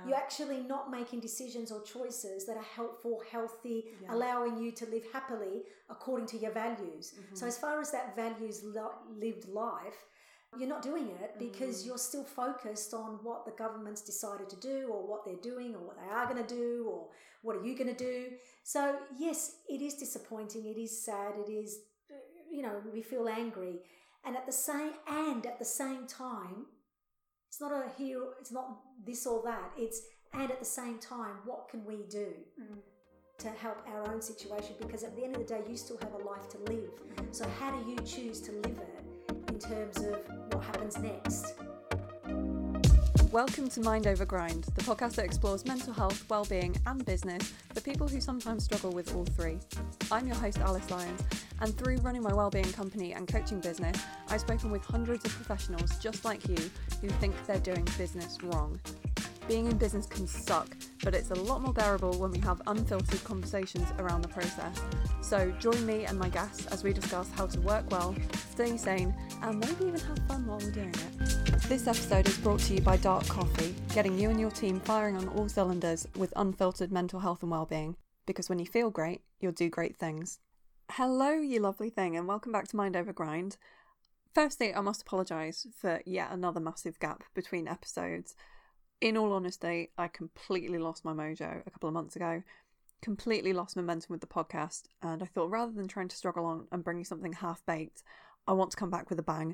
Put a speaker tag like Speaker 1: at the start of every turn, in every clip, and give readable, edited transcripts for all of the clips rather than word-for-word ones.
Speaker 1: You're actually not making decisions or choices that are helpful, healthy, allowing you to live happily according to your values. So as far as that values lived life, you're not doing it because you're still focused on what the government's decided to do or what they're doing or what they are going to do or what are you going to do. So yes, it is disappointing. It is sad. It is, we feel angry. And at the same time, it's not it's not this or that. And at the same time, what can we do to help our own situation? Because at the end of the day, you still have a life to live. So how do you choose to live it in terms of what happens next?
Speaker 2: Welcome to Mind Over Grind, the podcast that explores mental health, well-being and business for people who sometimes struggle with all three. I'm your host, Alice Lyons, and through running my wellbeing company and coaching business, I've spoken with hundreds of professionals just like you who think they're doing business wrong. Being in business can suck, but it's a lot more bearable when we have unfiltered conversations around the process. So join me and my guests as we discuss how to work well, stay sane, and maybe even have fun while we're doing it. This episode is brought to you by Dark Coffee, getting you and your team firing on all cylinders with unfiltered mental health and well-being. Because when you feel great, you'll do great things. Hello, you lovely thing, and welcome back to Mind Over Grind. Firstly, I must apologise for yet another massive gap between episodes. In all honesty, I completely lost my mojo a couple of months ago, completely lost momentum with the podcast, and I thought rather than trying to struggle on and bring you something half-baked, I want to come back with a bang.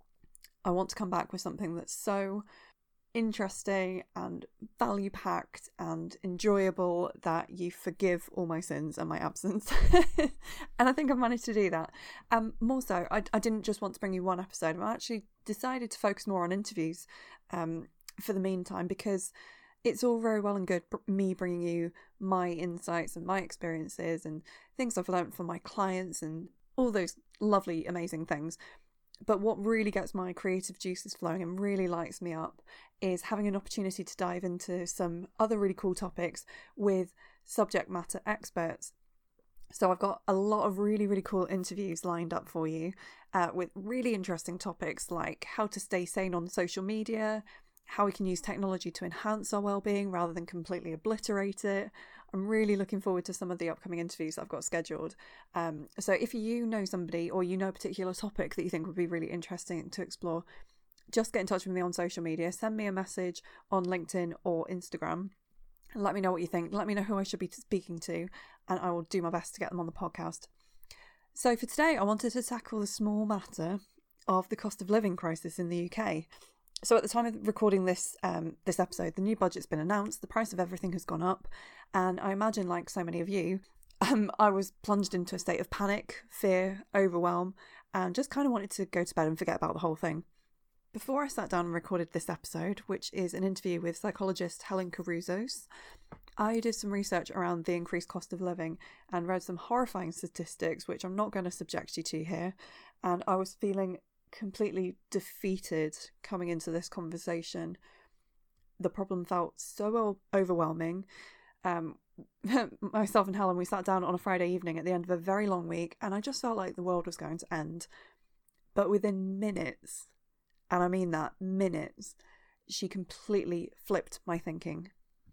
Speaker 2: I want to come back with something that's so interesting and value-packed and enjoyable that you forgive all my sins and my absence. And I think I've managed to do that. More so, I didn't just want to bring you one episode. I actually decided to focus more on interviews for the meantime, because it's all very well and good me bringing you my insights and my experiences and things I've learned from my clients and all those lovely, amazing things. But what really gets my creative juices flowing and really lights me up is having an opportunity to dive into some other really cool topics with subject matter experts. So I've got a lot of really, really cool interviews lined up for you with really interesting topics like how to stay sane on social media, how we can use technology to enhance our well-being rather than completely obliterate it. I'm really looking forward to some of the upcoming interviews that I've got scheduled. So if you know somebody or you know a particular topic that you think would be really interesting to explore, just get in touch with me on social media. Send me a message on LinkedIn or Instagram. Let me know what you think. Let me know who I should be speaking to, and I will do my best to get them on the podcast. So for today, I wanted to tackle the small matter of the cost of living crisis in the UK. So at the time of recording this episode, the new budget's been announced, the price of everything has gone up, and I imagine, like so many of you, I was plunged into a state of panic, fear, overwhelm, and just kind of wanted to go to bed and forget about the whole thing. Before I sat down and recorded this episode, which is an interview with psychologist Helen Carruzos, I did some research around the increased cost of living and read some horrifying statistics, which I'm not going to subject you to here, and I was feeling completely defeated coming into this conversation. The problem felt so overwhelming. Myself and Helen, we sat down on a Friday evening at the end of a very long week, and I just felt like the world was going to end. But within minutes, and I mean that, minutes, she completely flipped my thinking.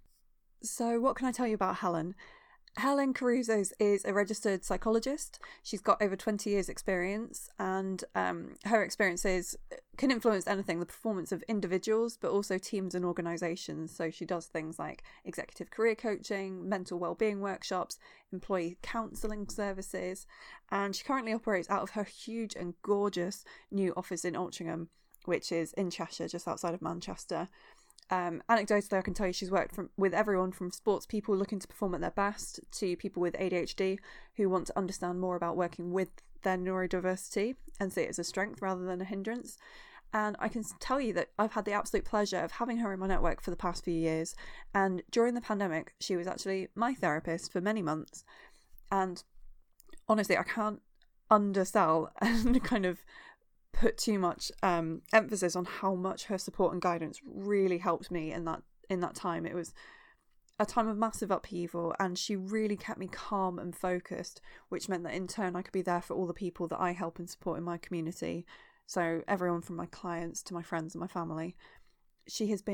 Speaker 2: So what can I tell you about Helen? Helen Carruzos is a registered psychologist. She's got over 20 years experience, and her experiences can influence anything, the performance of individuals, but also teams and organisations. So she does things like executive career coaching, mental wellbeing workshops, employee counselling services, and she currently operates out of her huge and gorgeous new office in Altrincham, which is in Cheshire, just outside of Manchester. Anecdotally, I can tell you she's worked with everyone from sports people looking to perform at their best to people with ADHD who want to understand more about working with their neurodiversity and see it as a strength rather than a hindrance. And I can tell you that I've had the absolute pleasure of having her in my network for the past few years. And during the pandemic, she was actually my therapist for many months. And honestly, I can't undersell and kind of put too much emphasis on how much her support and guidance really helped me in that time. It was a time of massive upheaval, and she really kept me calm and focused, which meant that in turn I could be there for all the people that I help and support in my community. So everyone from my clients to my friends and my family. She has been an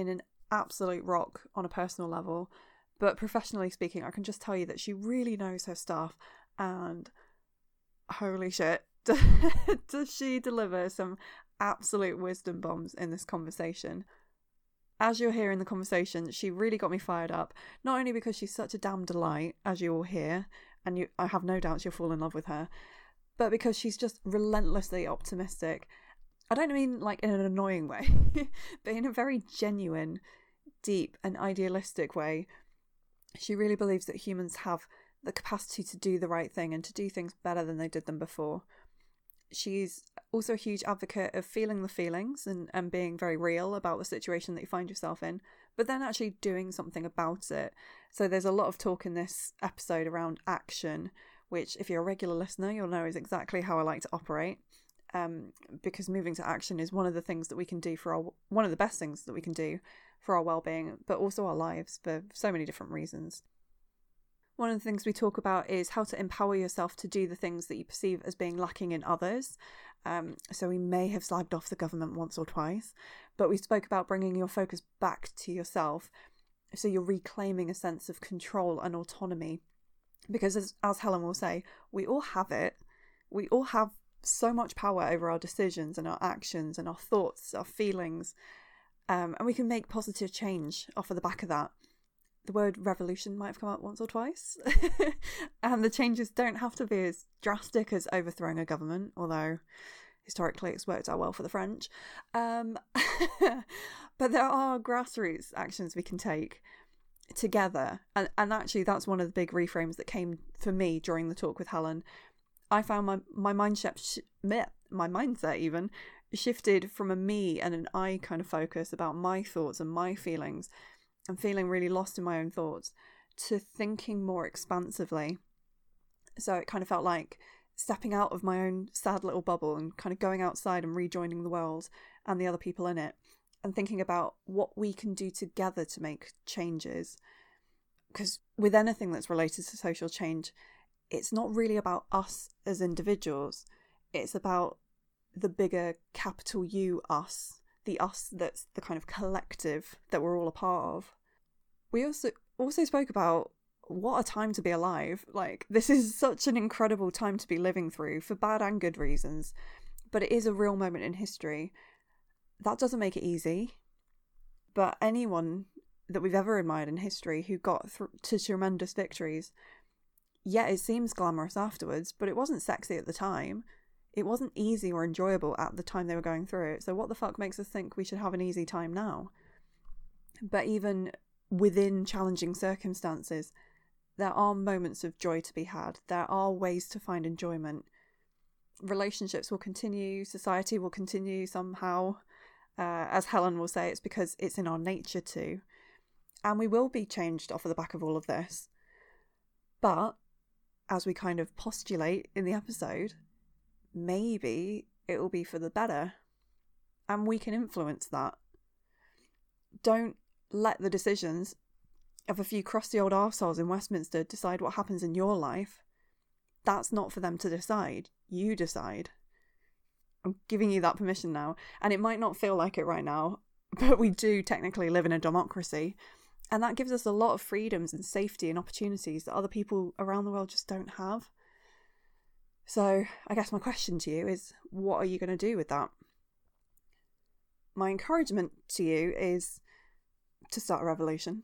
Speaker 2: absolute rock on a personal level, but professionally speaking, I can just tell you that she really knows her stuff, and holy shit, does she deliver some absolute wisdom bombs in this conversation. As you'll hear in the conversation, she really got me fired up, not only because she's such a damn delight, as you will hear, and I have no doubts you'll fall in love with her, but because she's just relentlessly optimistic. I don't mean like in an annoying way, but in a very genuine, deep and idealistic way. She really believes that humans have the capacity to do the right thing and to do things better than they did them before. She's also a huge advocate of feeling the feelings and being very real about the situation that you find yourself in, but then actually doing something about it. So there's a lot of talk in this episode around action, which if you're a regular listener, you'll know is exactly how I like to operate. Because moving to action is one of the things that we can do one of the best things that we can do for our well-being, but also our lives for so many different reasons. One of the things we talk about is how to empower yourself to do the things that you perceive as being lacking in others. So we may have slagged off the government once or twice, but we spoke about bringing your focus back to yourself. So you're reclaiming a sense of control and autonomy. Because as Helen will say, we all have it. We all have so much power over our decisions and our actions and our thoughts, our feelings. And we can make positive change off of the back of that. The word revolution might have come up once or twice. And the changes don't have to be as drastic as overthrowing a government, although historically it's worked out well for the French. But there are grassroots actions we can take together. And actually that's one of the big reframes that came for me during the talk with Helen. I found my mindset even shifted from a me and an I kind of focus about my thoughts and my feelings and feeling really lost in my own thoughts to thinking more expansively. So it kind of felt like stepping out of my own sad little bubble and kind of going outside and rejoining the world and the other people in it and thinking about what we can do together to make changes. Because with anything that's related to social change, it's not really about us as individuals. It's about the bigger capital U us, the us that's the kind of collective that we're all a part of. We also spoke about what a time to be alive. Like, this is such an incredible time to be living through for bad and good reasons, but it is a real moment in history. That doesn't make it easy, but anyone that we've ever admired in history who got to tremendous victories, yeah, it seems glamorous afterwards, but it wasn't sexy at the time. It wasn't easy or enjoyable at the time they were going through it. So what the fuck makes us think we should have an easy time now? But even within challenging circumstances, there are moments of joy to be had. There are ways to find enjoyment. Relationships will continue. Society will continue somehow. As Helen will say, it's because it's in our nature to. And we will be changed off of the back of all of this. But, as we kind of postulate in the episode, maybe it will be for the better. And we can influence that. Don't let the decisions of a few crusty old arseholes in Westminster decide what happens in your life. That's not for them to decide. You decide. I'm giving you that permission now. And it might not feel like it right now, but we do technically live in a democracy. And that gives us a lot of freedoms and safety and opportunities that other people around the world just don't have. So I guess my question to you is, what are you going to do with that? My encouragement to you is to start a revolution.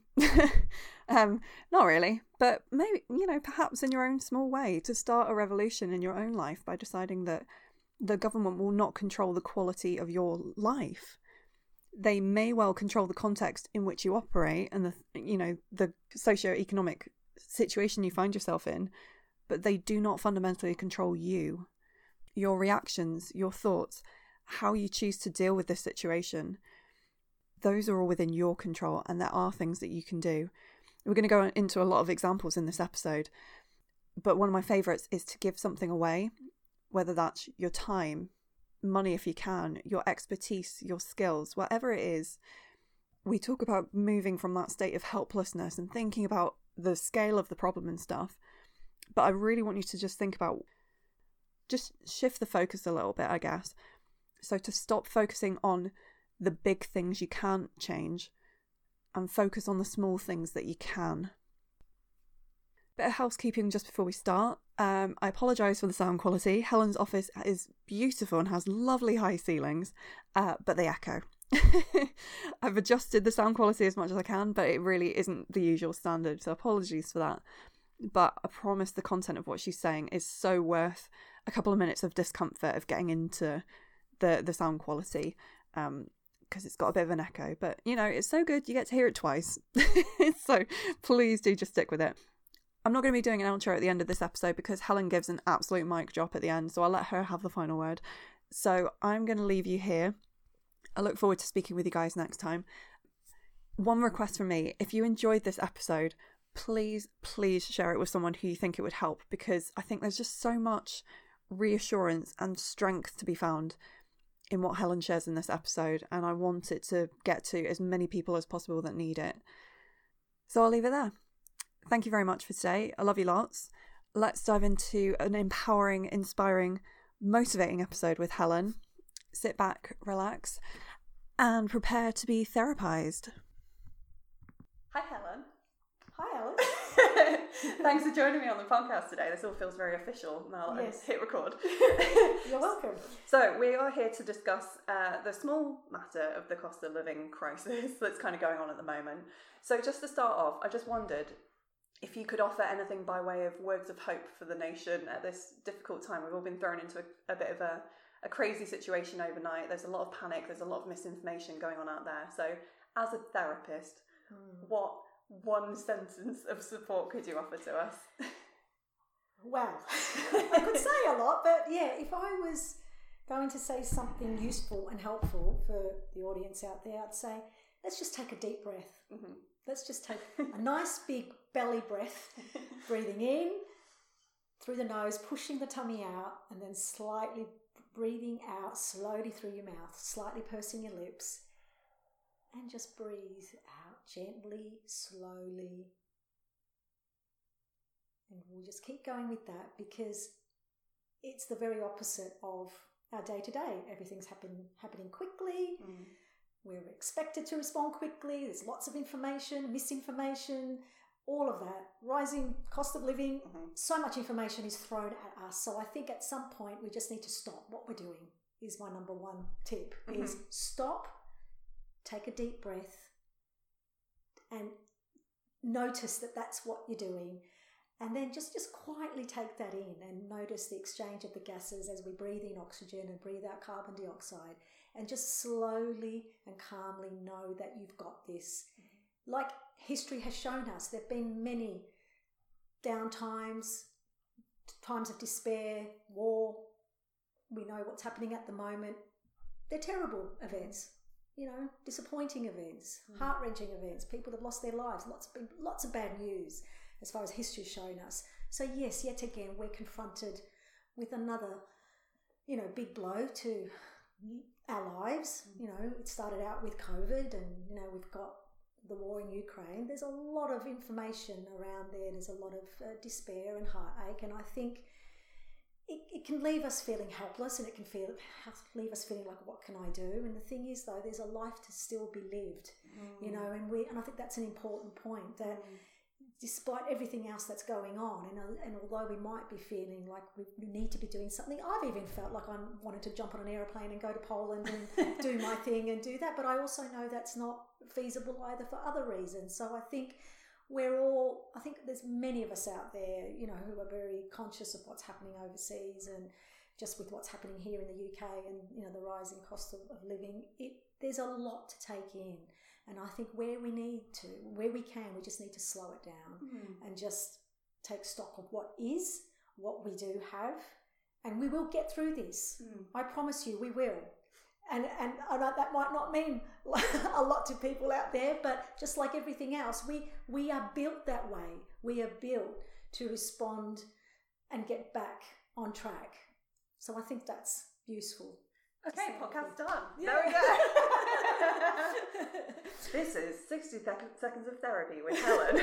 Speaker 2: Not really, but maybe, perhaps in your own small way, to start a revolution in your own life by deciding that the government will not control the quality of your life. They may well control the context in which you operate and the socio-economic situation you find yourself in, but they do not fundamentally control you, your reactions, your thoughts, how you choose to deal with this situation. Those are all within your control, and there are things that you can do. We're going to go into a lot of examples in this episode, but one of my favourites is to give something away, whether that's your time, money if you can, your expertise, your skills, whatever it is. We talk about moving from that state of helplessness and thinking about the scale of the problem and stuff. But I really want you to just think about, just shift the focus a little bit, I guess. So to stop focusing on the big things you can't change and focus on the small things that you can. Bit of housekeeping just before we start. I apologise for the sound quality. Helen's office is beautiful and has lovely high ceilings, but they echo. I've adjusted the sound quality as much as I can, but it really isn't the usual standard, so apologies for that. But I promise the content of what she's saying is so worth a couple of minutes of discomfort of getting into the sound quality, because it's got a bit of an echo. But, you know, it's so good you get to hear it twice. So please do just stick with it. I'm not going to be doing an outro at the end of this episode because Helen gives an absolute mic drop at the end, so I'll let her have the final word. So I'm going to leave you here. I look forward to speaking with you guys next time. One request from me: if you enjoyed this episode, please share it with someone who you think it would help, because I think there's just so much reassurance and strength to be found in what Helen shares in this episode, and I want it to get to as many people as possible that need it. So I'll leave it there. Thank you very much for today. I love you lots. Let's dive into an empowering, inspiring, motivating episode with Helen. Sit back, relax, and prepare to be therapized. Hi, Helen.
Speaker 1: Hi, Alice.
Speaker 2: Thanks for joining me on the podcast today. This all feels very official now that
Speaker 1: Yes.
Speaker 2: I hit record.
Speaker 1: You're welcome.
Speaker 2: So we are here to discuss the small matter of the cost of living crisis that's kind of going on at the moment. So just to start off, I just wondered if you could offer anything by way of words of hope for the nation at this difficult time. We've all been thrown into a bit of a crazy situation overnight. There's a lot of panic. There's a lot of misinformation going on out there. So as a therapist, what one sentence of support could you offer to us?
Speaker 1: Well, I could say a lot, but yeah, if I was going to say something useful and helpful for the audience out there, I'd say, let's just take a deep breath. Mm-hmm. Let's just take a nice big belly breath, breathing in through the nose, pushing the tummy out, and then slightly breathing out slowly through your mouth, slightly pursing your lips, and just breathe out gently, slowly. And we'll just keep going with that, because it's the very opposite of our day-to-day. Everything's happening quickly. We're expected to respond quickly. There's lots of information, misinformation, all of that. Rising cost of living, so much information is thrown at us. So I think at some point we just need to stop what we're doing, is my number one tip, is stop, take a deep breath, and notice that that's what you're doing. And then just quietly take that in and notice the exchange of the gases as we breathe in oxygen and breathe out carbon dioxide. And just slowly and calmly know that you've got this. Like history has shown us, there have been many downtimes, times of despair, war. We know what's happening at the moment. They're terrible events, you know, disappointing events, heart-wrenching events. People have lost their lives. Lots of bad news as far as history's shown us. So yes, yet again, we're confronted with another, you know, big blow to our lives. You know, it started out with COVID, and, you know, we've got the war in Ukraine. There's a lot of information around there. There's a lot of despair and heartache, and I think it can leave us feeling helpless, and it can leave us feeling like, what can I do? And the thing is, though, there's a life to still be lived, you know, and I think that's an important point, that despite everything else that's going on, and although we might be feeling like we need to be doing something, I've even felt like I wanted to jump on an airplane and go to Poland and do my thing and do that, but I also know that's not feasible either for other reasons. So I think I think there's many of us out there, you know, who are very conscious of what's happening overseas, and just with what's happening here in the UK and, you know, the rising cost of living. There's a lot to take in. And I think where we can, we just need to slow it down and just take stock of what we do have, and we will get through this. I promise you, we will. And that might not mean a lot to people out there, but just like everything else, we are built that way. We are built to respond and get back on track. So I think that's useful.
Speaker 2: Okay, podcast done.
Speaker 1: Yeah.
Speaker 2: There we go. This is 60 seconds of therapy with Helen.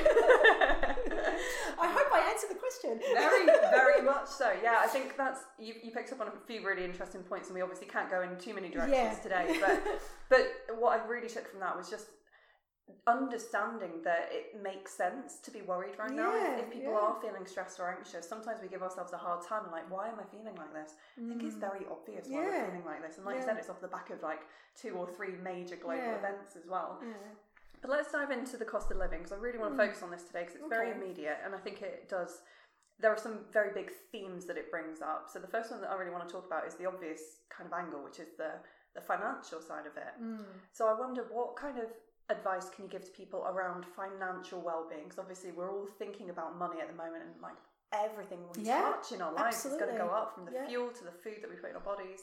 Speaker 1: I hope I answered the question.
Speaker 2: Very, very much so. Yeah, I think that's you picked up on a few really interesting points, and we obviously can't go in too many directions today. But what I really took from that was just understanding that it makes sense to be worried right now. If people are feeling stressed or anxious, sometimes we give ourselves a hard time, like, why am I feeling like this? I think it's very obvious why we're feeling like this. And like you said, it's off the back of like 2 or 3 major global events as well. But let's dive into the cost of living, because I really want to focus on this today, because it's very immediate, and I think it does. There are some very big themes that it brings up. So the first one that I really want to talk about is the obvious kind of angle, which is the financial side of it. So I wonder, what kind of advice can you give to people around financial well-being? Because obviously we're all thinking about money at the moment, and like everything we touch in our lives is going to go up, from the fuel to the food that we put in our bodies,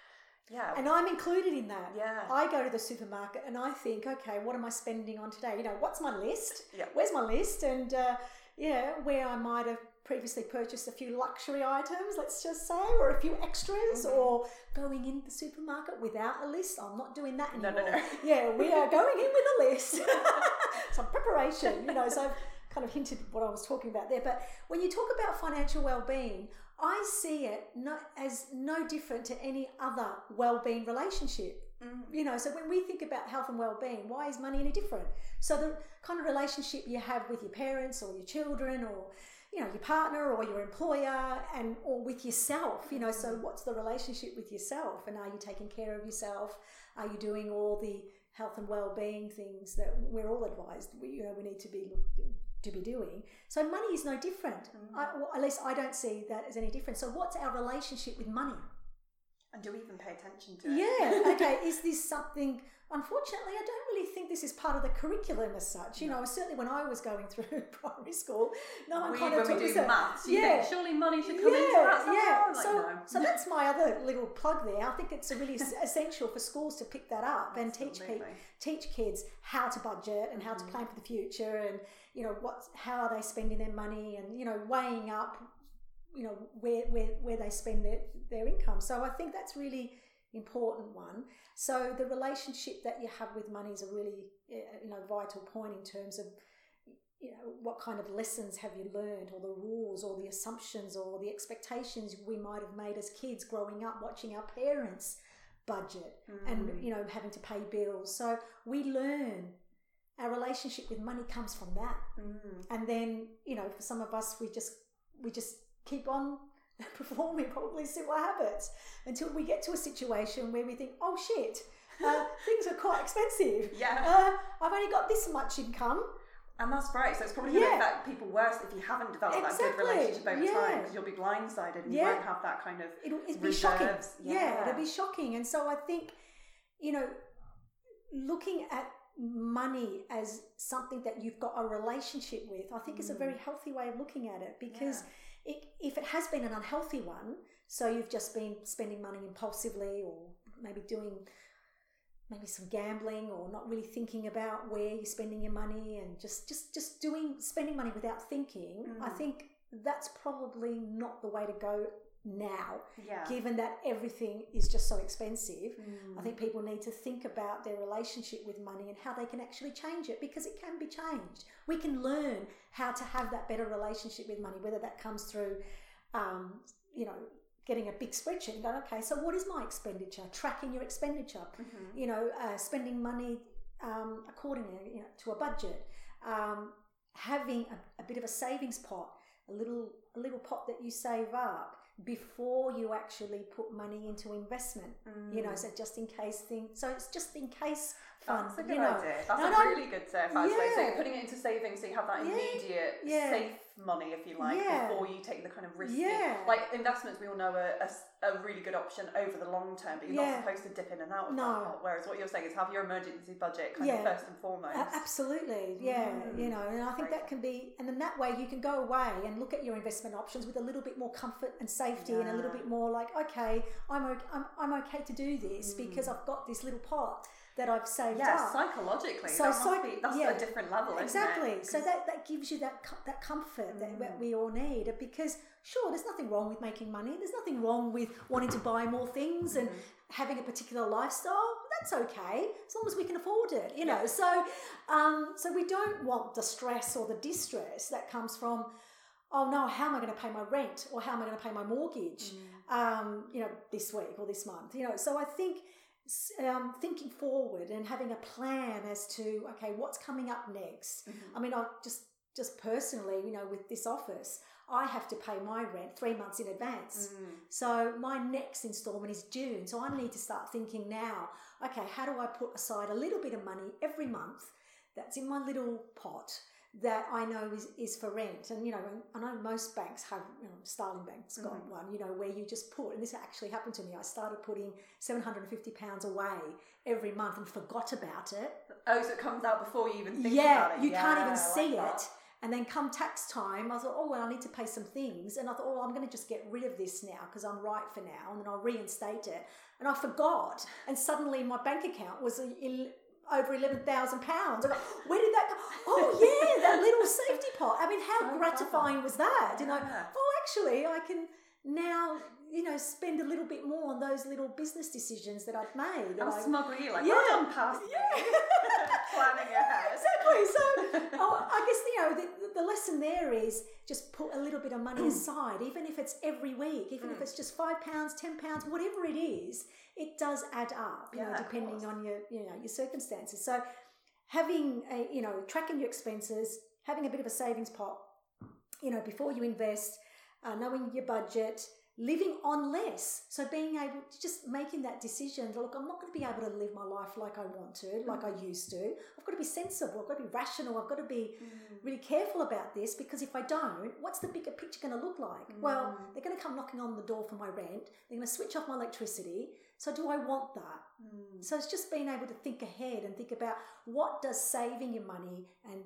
Speaker 2: and
Speaker 1: I'm included in that. I go to the supermarket and I think, okay, what am I spending on today? What's my list? Where's my list? And where I might have previously purchased a few luxury items, let's just say, or a few extras, or going in the supermarket without a list. I'm not doing that anymore. No. We are going in with a list. Some preparation, so I've kind of hinted what I was talking about there. But when you talk about financial well-being, I see it as no different to any other well-being relationship. So when we think about health and well-being, why is money any different? So the kind of relationship you have with your parents or your children, or your partner or your employer, or with yourself, so what's the relationship with yourself, and are you taking care of yourself? Are you doing all the health and well-being things that we're all advised we need to be doing? So money is no different. At least I don't see that as any different. So what's our relationship with money?
Speaker 2: And do we even pay attention to it?
Speaker 1: Okay, is this something... Unfortunately, I don't really think this is part of the curriculum as such. Certainly when I was going through primary school, no one kind of
Speaker 2: when we do maths, you think surely money should come into that somehow?
Speaker 1: So that's my other little plug there. I think it's really essential for schools to pick that up and teach kids how to budget and how to plan for the future, and how are they spending their money, and weighing up where they spend their income. So I think that's really important one. So the relationship that you have with money is a really vital point in terms of what kind of lessons have you learned, or the rules or the assumptions or the expectations we might have made as kids growing up, watching our parents budget and having to pay bills. So we learn. Our relationship with money comes from that. And then for some of us, we just keep on performing probably similar habits until we get to a situation where we think, oh shit, things are quite expensive. I've only got this much income.
Speaker 2: And that's right. So it's probably going to affect people worse if you haven't developed that good relationship over time, because you'll be blindsided and you won't have that kind of
Speaker 1: it'll be shocking. It'll be shocking. And so I think, looking at money as something that you've got a relationship with, I think is a very healthy way of looking at it, because if it has been an unhealthy one, so you've just been spending money impulsively, or maybe doing some gambling, or not really thinking about where you're spending your money, and just spending money without thinking, I think that's probably not the way to go now, given that everything is just so expensive. I think people need to think about their relationship with money and how they can actually change it, because it can be changed. We can learn how to have that better relationship with money, whether that comes through getting a big spreadsheet and going, okay, so what is my expenditure, tracking your expenditure, spending money accordingly to a budget, having a bit of a savings pot, a little pot that you save up before you actually put money into investment, so just in case so it's just in case fund.
Speaker 2: That's a good idea. That's a really good advice. So you're putting it into savings, so you have that immediate safe money, if you like, before you take the kind of risky. Like investments, we all know are a really good option over the long term, but you're not supposed to dip in and out of that pot. Whereas what you're saying is have your emergency budget kind of first and foremost.
Speaker 1: Absolutely, and I think that can be, and then that way you can go away and look at your investment options with a little bit more comfort and safety, and a little bit more like, okay, I'm okay to do this because I've got this little pot that I've saved up.
Speaker 2: Psychologically, that's a different level,
Speaker 1: exactly.
Speaker 2: Isn't it?
Speaker 1: So that gives you that comfort that we all need, because sure, there's nothing wrong with making money. There's nothing wrong with wanting to buy more things and having a particular lifestyle. That's okay, as long as we can afford it, So we don't want the stress or the distress that comes from, oh no, how am I going to pay my rent, or how am I going to pay my mortgage, this week or this month, So I think thinking forward and having a plan as to, okay, what's coming up next. I mean, I just personally, with this office, I have to pay my rent 3 months in advance. So my next installment is June. So I need to start thinking now, okay, how do I put aside a little bit of money every month that's in my little pot that I know is for rent? And, I know most banks have, Starling Bank's got one, where you just put, and this actually happened to me, I started putting £750 away every month and forgot about it.
Speaker 2: Oh, so it comes out before you even think about it.
Speaker 1: You can't even see it. And then come tax time, I thought, I need to pay some things. And I thought, I'm going to just get rid of this now because I'm right for now. And then I'll reinstate it. And I forgot. And suddenly my bank account was over £11,000. I go, where did that go? Oh, yeah, that little safety pot. I mean, how gratifying was that? Actually, I can now, spend a little bit more on those little business decisions that I've made.
Speaker 2: How smug were you? Well done, past me. Planning ahead.
Speaker 1: Exactly. So, I guess, the lesson there is just put a little bit of money aside, even if it's every week, even if it's just £5, £10, whatever it is, it does add up, depending on your circumstances. So having tracking your expenses, having a bit of a savings pot, before you invest, knowing your budget, living on less. So being able to just making that decision, look, I'm not going to be able to live my life like I want to, like I used to. I've got to be sensible. I've got to be rational. I've got to be really careful about this, because if I don't, what's the bigger picture going to look like? Well, they're going to come knocking on the door for my rent. They're going to switch off my electricity. So do I want that? So it's just being able to think ahead and think about what does saving your money and,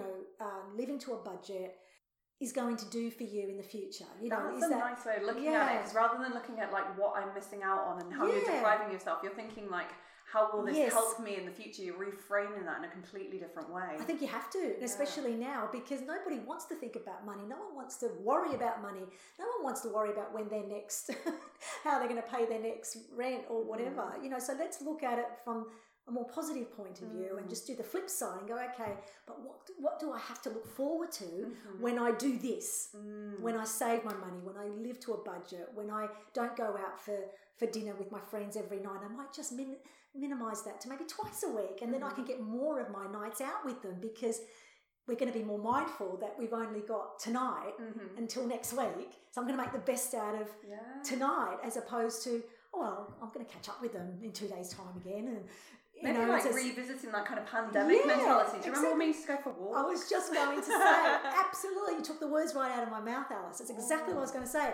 Speaker 1: living to a budget is going to do for you in the future.
Speaker 2: That's a nice way of looking at it, because rather than looking at like what I'm missing out on and how you're depriving yourself, you're thinking like, how will this help me in the future? You're reframing that in a completely different way.
Speaker 1: I think you have to, especially now, because nobody wants to think about money. No one wants to worry about money. No one wants to worry about when their next, how they're going to pay their next rent or whatever. So let's look at it from a more positive point of view and just do the flip side and go, okay, but what do I have to look forward to when I do this, when I save my money, when I live to a budget, when I don't go out for dinner with my friends every night. I might just minimize that to maybe twice a week, and then I can get more of my nights out with them, because we're going to be more mindful that we've only got tonight until next week. So I'm going to make the best out of tonight, as opposed to, I'm going to catch up with them in 2 days' time again. And
Speaker 2: maybe revisiting that kind of pandemic mentality. Do you remember when we used to go for walks?
Speaker 1: I was just going to say, absolutely, you took the words right out of my mouth, Alice. That's exactly what I was going to say.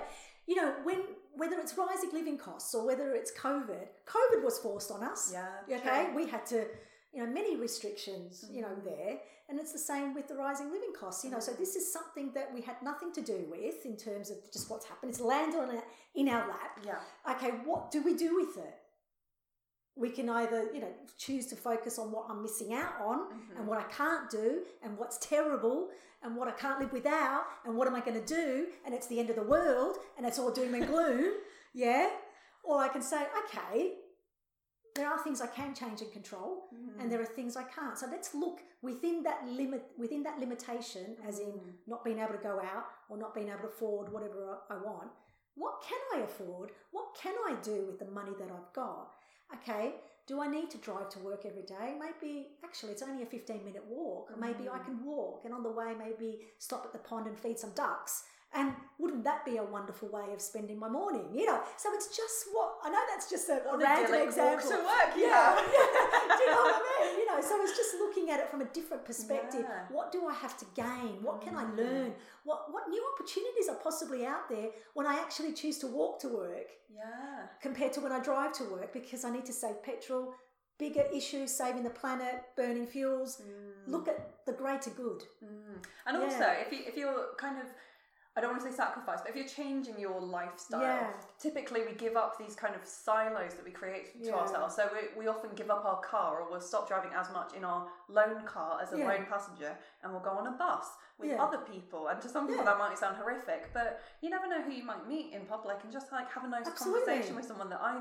Speaker 1: Whether it's rising living costs or whether it's COVID was forced on us.
Speaker 2: Yeah.
Speaker 1: Okay, true. We had to, many restrictions, there, and it's the same with the rising living costs. So this is something that we had nothing to do with in terms of just what's happened. It's landed in our lap.
Speaker 2: Yeah.
Speaker 1: Okay, what do we do with it? We can either, choose to focus on what I'm missing out on and what I can't do and what's terrible and what I can't live without and what am I going to do, and it's the end of the world and it's all doom and gloom, Or I can say, okay, there are things I can change and control and there are things I can't. So let's look within that limitation, as in not being able to go out or not being able to afford whatever I want. What can I afford? What can I do with the money that I've got? Okay, do I need to drive to work every day? Maybe, actually, it's only a 15-minute walk. Maybe I can walk, and on the way, maybe stop at the pond and feed some ducks. And wouldn't that be a wonderful way of spending my morning? So it's just I know that's just a random example.
Speaker 2: To work,
Speaker 1: Do you know what I mean? So it's just looking at it from a different perspective.
Speaker 2: Yeah.
Speaker 1: What do I have to gain? What can I learn? What new opportunities are possibly out there when I actually choose to walk to work?
Speaker 2: Yeah.
Speaker 1: Compared to when I drive to work, because I need to save petrol, bigger issues, saving the planet, burning fuels. Look at the greater good.
Speaker 2: And also, if you're kind of, I don't want to say sacrifice, but if you're changing your lifestyle, typically we give up these kind of silos that we create to ourselves. So we often give up our car, or we'll stop driving as much in our lone car as a lone passenger, and we'll go on a bus with other people. And to some people that might sound horrific, but you never know who you might meet in public, and just like have a nice conversation with someone that either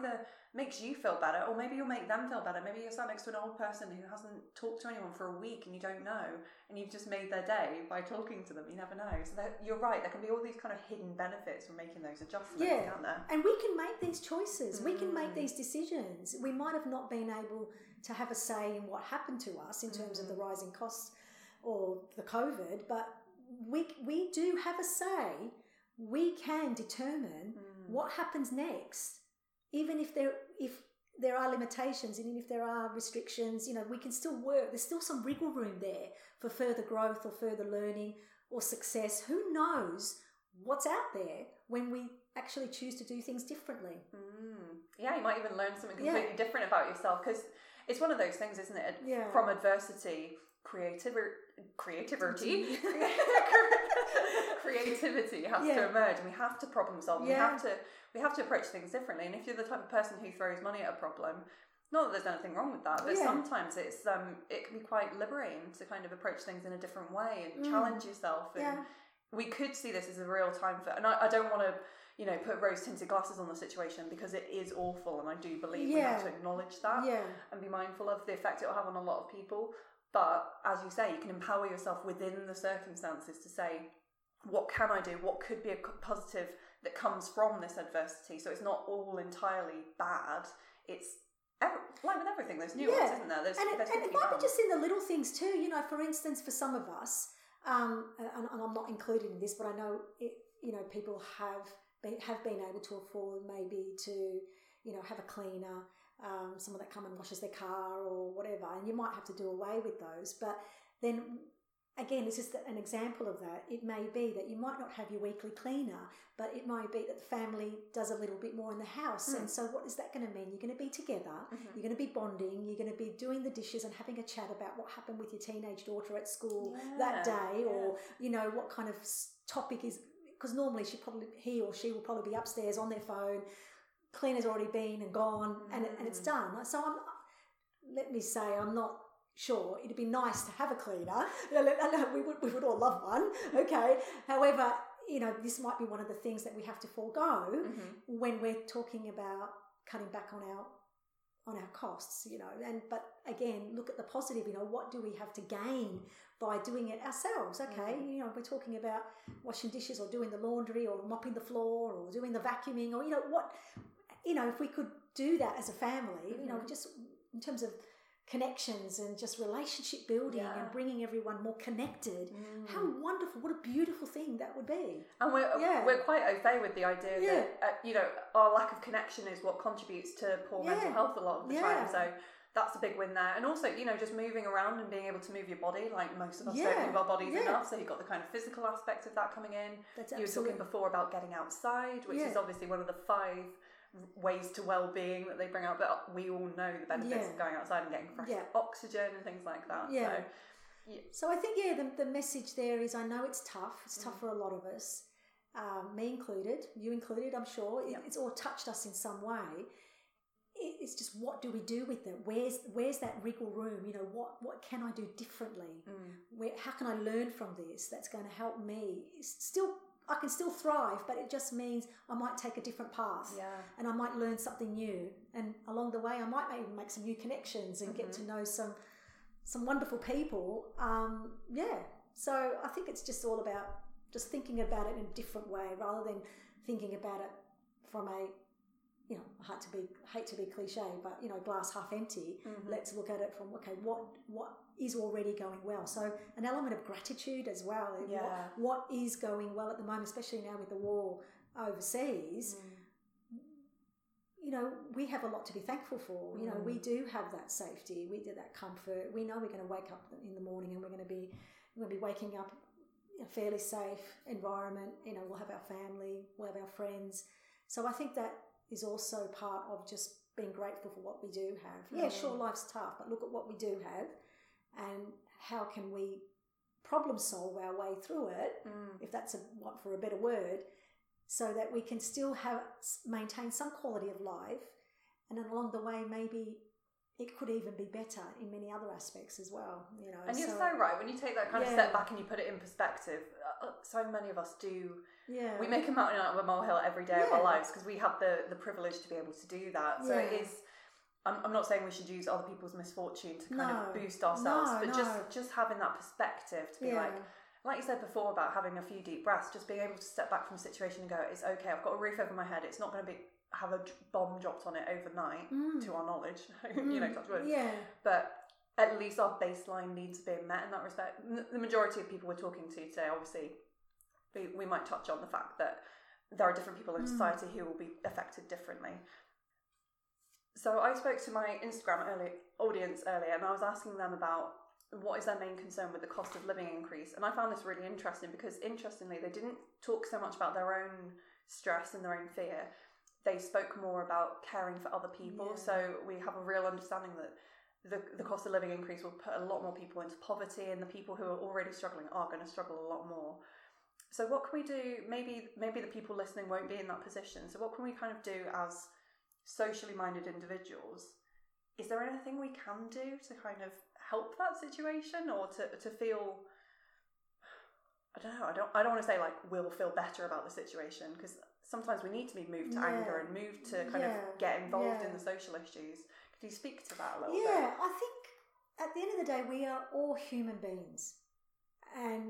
Speaker 2: makes you feel better, or maybe you'll make them feel better. Maybe you're sat next to an old person who hasn't talked to anyone for a week and you don't know, and you've just made their day by talking to them. You never know. So you're right, there can be all these kind of hidden benefits from making those adjustments, can't there?
Speaker 1: And we can make these choices. We can make these decisions. We might have not been able to have a say in what happened to us in terms of the rising costs or the COVID, but we do have a say. We can determine what happens next. Even if there are limitations, even if there are restrictions, we can still work. There's still some wriggle room there for further growth or further learning or success. Who knows what's out there when we actually choose to do things differently?
Speaker 2: Yeah, you might even learn something completely different about yourself, because it's one of those things, isn't it?
Speaker 1: Yeah.
Speaker 2: From adversity, creativity has to emerge, and we have to problem solve. We have to approach things differently. And if you're the type of person who throws money at a problem, not that there's anything wrong with that, but sometimes it's it can be quite liberating to kind of approach things in a different way and challenge yourself. And we could see this as a real time for, and I don't want to put rose-tinted glasses on the situation, because it is awful, and I do believe we have to acknowledge that and be mindful of the effect it will have on a lot of people. But as you say, you can empower yourself within the circumstances to say, what can I do? What could be a positive that comes from this adversity? So it's not all entirely bad. It's like with everything, there's nuance, isn't there?
Speaker 1: And it might be just in the little things too. For instance, for some of us, and I'm not included in this, but I know people have been able to afford maybe to have a cleaner, someone that come and washes their car or whatever, and you might have to do away with those. But then again, it's just an example of that. It may be that you might not have your weekly cleaner, but it might be that the family does a little bit more in the house. And so what is that going to mean? You're going to be together, you're going to be bonding, you're going to be doing the dishes and having a chat about what happened with your teenage daughter at school that day, or what kind of topic is, because normally he or she will probably be upstairs on their phone, cleaner's already been and gone, and it's done. So let me say, I'm not sure, it'd be nice to have a cleaner. We would all love one, okay? However, this might be one of the things that we have to forego when we're talking about cutting back on our costs, but again, look at the positive, what do we have to gain by doing it ourselves? Okay, we're talking about washing dishes or doing the laundry or mopping the floor or doing the vacuuming, or if we could do that as a family, just in terms of connections and just relationship building and bringing everyone more connected. How wonderful, what a beautiful thing that would be.
Speaker 2: And we're quite au fait with the idea that our lack of connection is what contributes to poor mental health a lot of the time. So that's a big win there. And also, just moving around and being able to move your body, like most of us don't move our bodies enough, so you've got the kind of physical aspect of that coming in. You were talking before about getting outside, which is obviously one of the 5 ways to well-being that they bring out, but we all know the benefits of going outside and getting fresh oxygen and things like that.
Speaker 1: So I think the message there is, I know it's tough for a lot of us, me included, you included, I'm sure. It's all touched us in some way. It's just, what do we do with it? Where's that wriggle room? What can I do differently? How can I learn from this that's going to help me? I can still thrive, but it just means I might take a different path, and I might learn something new, and along the way I might maybe make some new connections and get to know some wonderful people. So I think it's just all about just thinking about it in a different way, rather than thinking about it from a I hate to be cliche, but glass half empty. Let's look at it from, okay, what is already going well. So an element of gratitude as well. What is going well at the moment, especially now with the war overseas. We have a lot to be thankful for. We do have that safety, we do that comfort. We know we're going to wake up in the morning and we're going to be waking up in a fairly safe environment. We'll have our family, we'll have our friends. So I think that is also part of just being grateful for what we do have. Sure, life's tough, but look at what we do have, and how can we problem solve our way through it, if that's for a better word, so that we can still maintain some quality of life, and then along the way maybe it could even be better in many other aspects as well.
Speaker 2: And you're so right, when you take that kind of step back and you put it in perspective, so many of us do.
Speaker 1: Yeah.
Speaker 2: We make a mountain out of a molehill every day of our lives because we have the privilege to be able to do that. So it is. I'm not saying we should use other people's misfortune to kind of boost ourselves, but just having that perspective to be like you said before about having a few deep breaths, just being able to step back from the situation and go, it's okay, I've got a roof over my head, it's not going to have a bomb dropped on it overnight, to our knowledge, touch wood. Yeah. But at least our baseline needs being met in that respect. The majority of people we're talking to today, obviously, we might touch on the fact that there are different people in society who will be affected differently. So I spoke to my Instagram audience earlier, and I was asking them about what is their main concern with the cost of living increase. And I found this really interesting because, interestingly, they didn't talk so much about their own stress and their own fear. They spoke more about caring for other people. Yeah. So we have a real understanding that the cost of living increase will put a lot more people into poverty, and the people who are already struggling are going to struggle a lot more. So what can we do? Maybe the people listening won't be in that position. So what can we kind of do as socially minded individuals? Is there anything we can do to kind of help that situation, or to feel, I don't know, I don't want to say like we'll feel better about the situation, because sometimes we need to be moved to anger and moved to kind of get involved in the social issues. Could you speak to that a little bit?
Speaker 1: Yeah, I think at the end of the day we are all human beings, and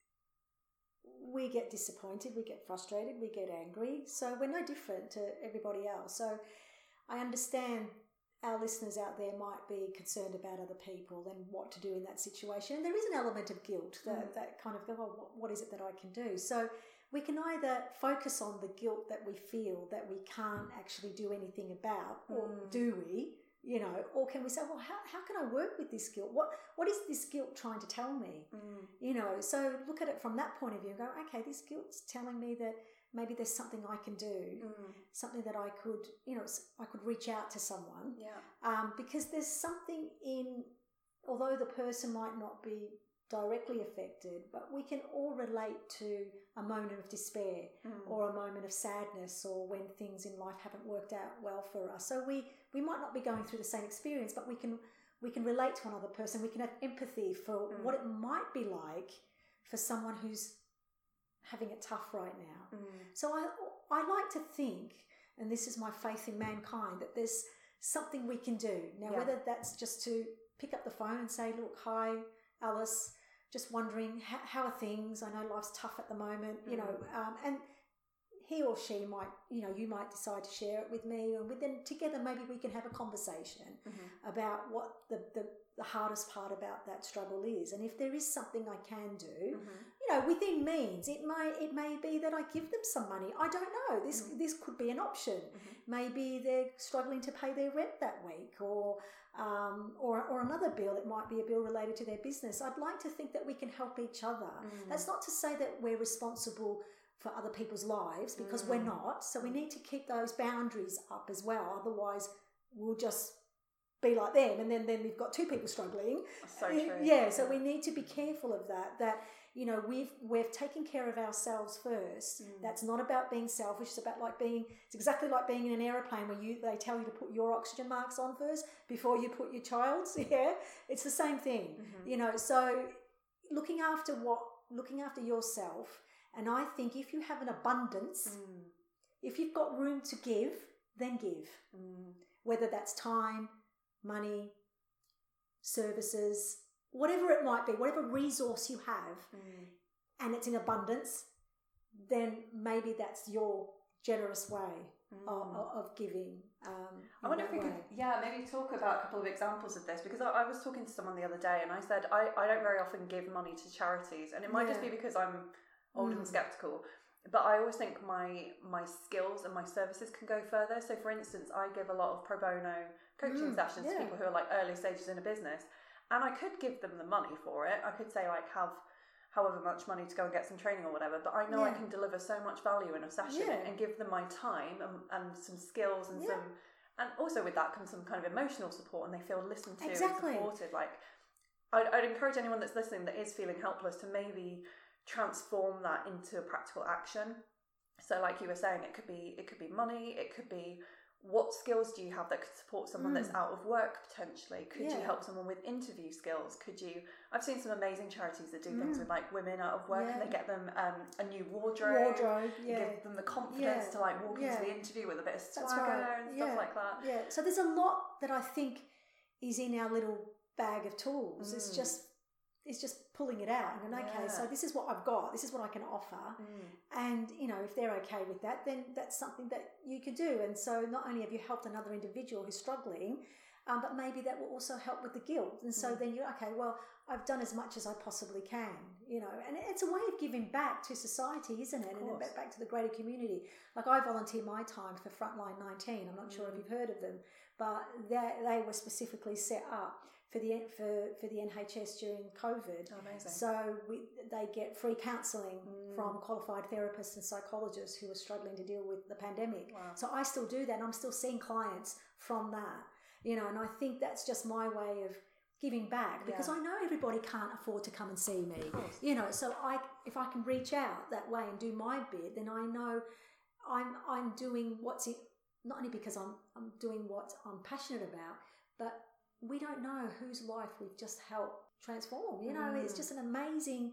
Speaker 1: we get disappointed, we get frustrated, we get angry, so we're no different to everybody else. So I understand our listeners out there might be concerned about other people and what to do in that situation. And there is an element of guilt that kind of go, oh, what is it that I can do? So we can either focus on the guilt that we feel that we can't actually do anything about, or do we? Or can we say, well, how can I work with this guilt? What is this guilt trying to tell me? So look at it from that point of view and go, okay, this guilt's telling me that maybe there's something I can do, something that I could, I could reach out to someone. Yeah. Because there's something although the person might not be directly affected, but we can all relate to a moment of despair or a moment of sadness, or when things in life haven't worked out well for us. So we might not be going through the same experience, but we can relate to another person. We can have empathy for what it might be like for someone who's having it tough right now. So I like to think, and this is my faith in mankind, that there's something we can do. Now, whether that's just to pick up the phone and say, look, hi, Alice, just wondering, how are things? I know life's tough at the moment, and he or she might, you might decide to share it with me, and then together maybe we can have a conversation about what the hardest part about that struggle is. And if there is something I can do, within means, it may be that I give them some money. I don't know. This could be an option. Maybe they're struggling to pay their rent that week, or another bill. It might be a bill related to their business. I'd like to think that we can help each other. That's not to say that we're responsible for other people's lives, because we're not. So we need to keep those boundaries up as well. Otherwise, we'll just be like them, and then we've got two people struggling.
Speaker 2: So true.
Speaker 1: Yeah, so we need to be careful of that we've taken care of ourselves first. That's not about being selfish. It's about it's exactly like being in an aeroplane where they tell you to put your oxygen masks on first before you put your child's. Yeah, it's the same thing. So looking after yourself. And I think if you have an abundance, if you've got room to give, then give. Whether that's time, money, services, whatever it might be, whatever resource you have, and it's in abundance, then maybe that's your generous way of giving.
Speaker 2: I wonder if we could, maybe talk about a couple of examples of this, because I was talking to someone the other day, and I said I don't very often give money to charities, and it might just be because I'm old and skeptical, but I always think my skills and my services can go further. So for instance, I give a lot of pro bono coaching sessions to people who are like early stages in a business, and I could give them the money for it. I could say have however much money to go and get some training or whatever, but I know I can deliver so much value in a session and give them my time and some skills and and also with that comes some kind of emotional support, and they feel listened to and supported. Like I'd encourage anyone that's listening that is feeling helpless to maybe transform that into a practical action. So like you were saying, it could be money, it could be what skills do you have that could support someone that's out of work potentially? Could you help someone with interview skills? I've seen some amazing charities that do things with like women out of work and they get them a new wardrobe, give them the confidence to like walk into the interview with a bit of swagger and stuff like that.
Speaker 1: Yeah, so there's a lot that I think is in our little bag of tools. It's just pulling it out and going, okay, so this is what I've got, this is what I can offer, and if they're okay with that, then that's something that you can do. And so not only have you helped another individual who's struggling, but maybe that will also help with the guilt. And so then you're okay, well, I've done as much as I possibly can, and it's a way of giving back to society, isn't it? And back to the greater community. Like I volunteer my time for Frontline 19. I'm not sure if you've heard of them, but they were specifically set up for the NHS during COVID.
Speaker 2: Oh, amazing.
Speaker 1: So they get free counselling from qualified therapists and psychologists who are struggling to deal with the pandemic.
Speaker 2: Wow.
Speaker 1: So I still do that, and I'm still seeing clients from that. And I think that's just my way of giving back, because I know everybody can't afford to come and see me. So if I can reach out that way and do my bit, then I know I'm doing not only because I'm doing what I'm passionate about, but we don't know whose life we've just helped transform. It's just an amazing,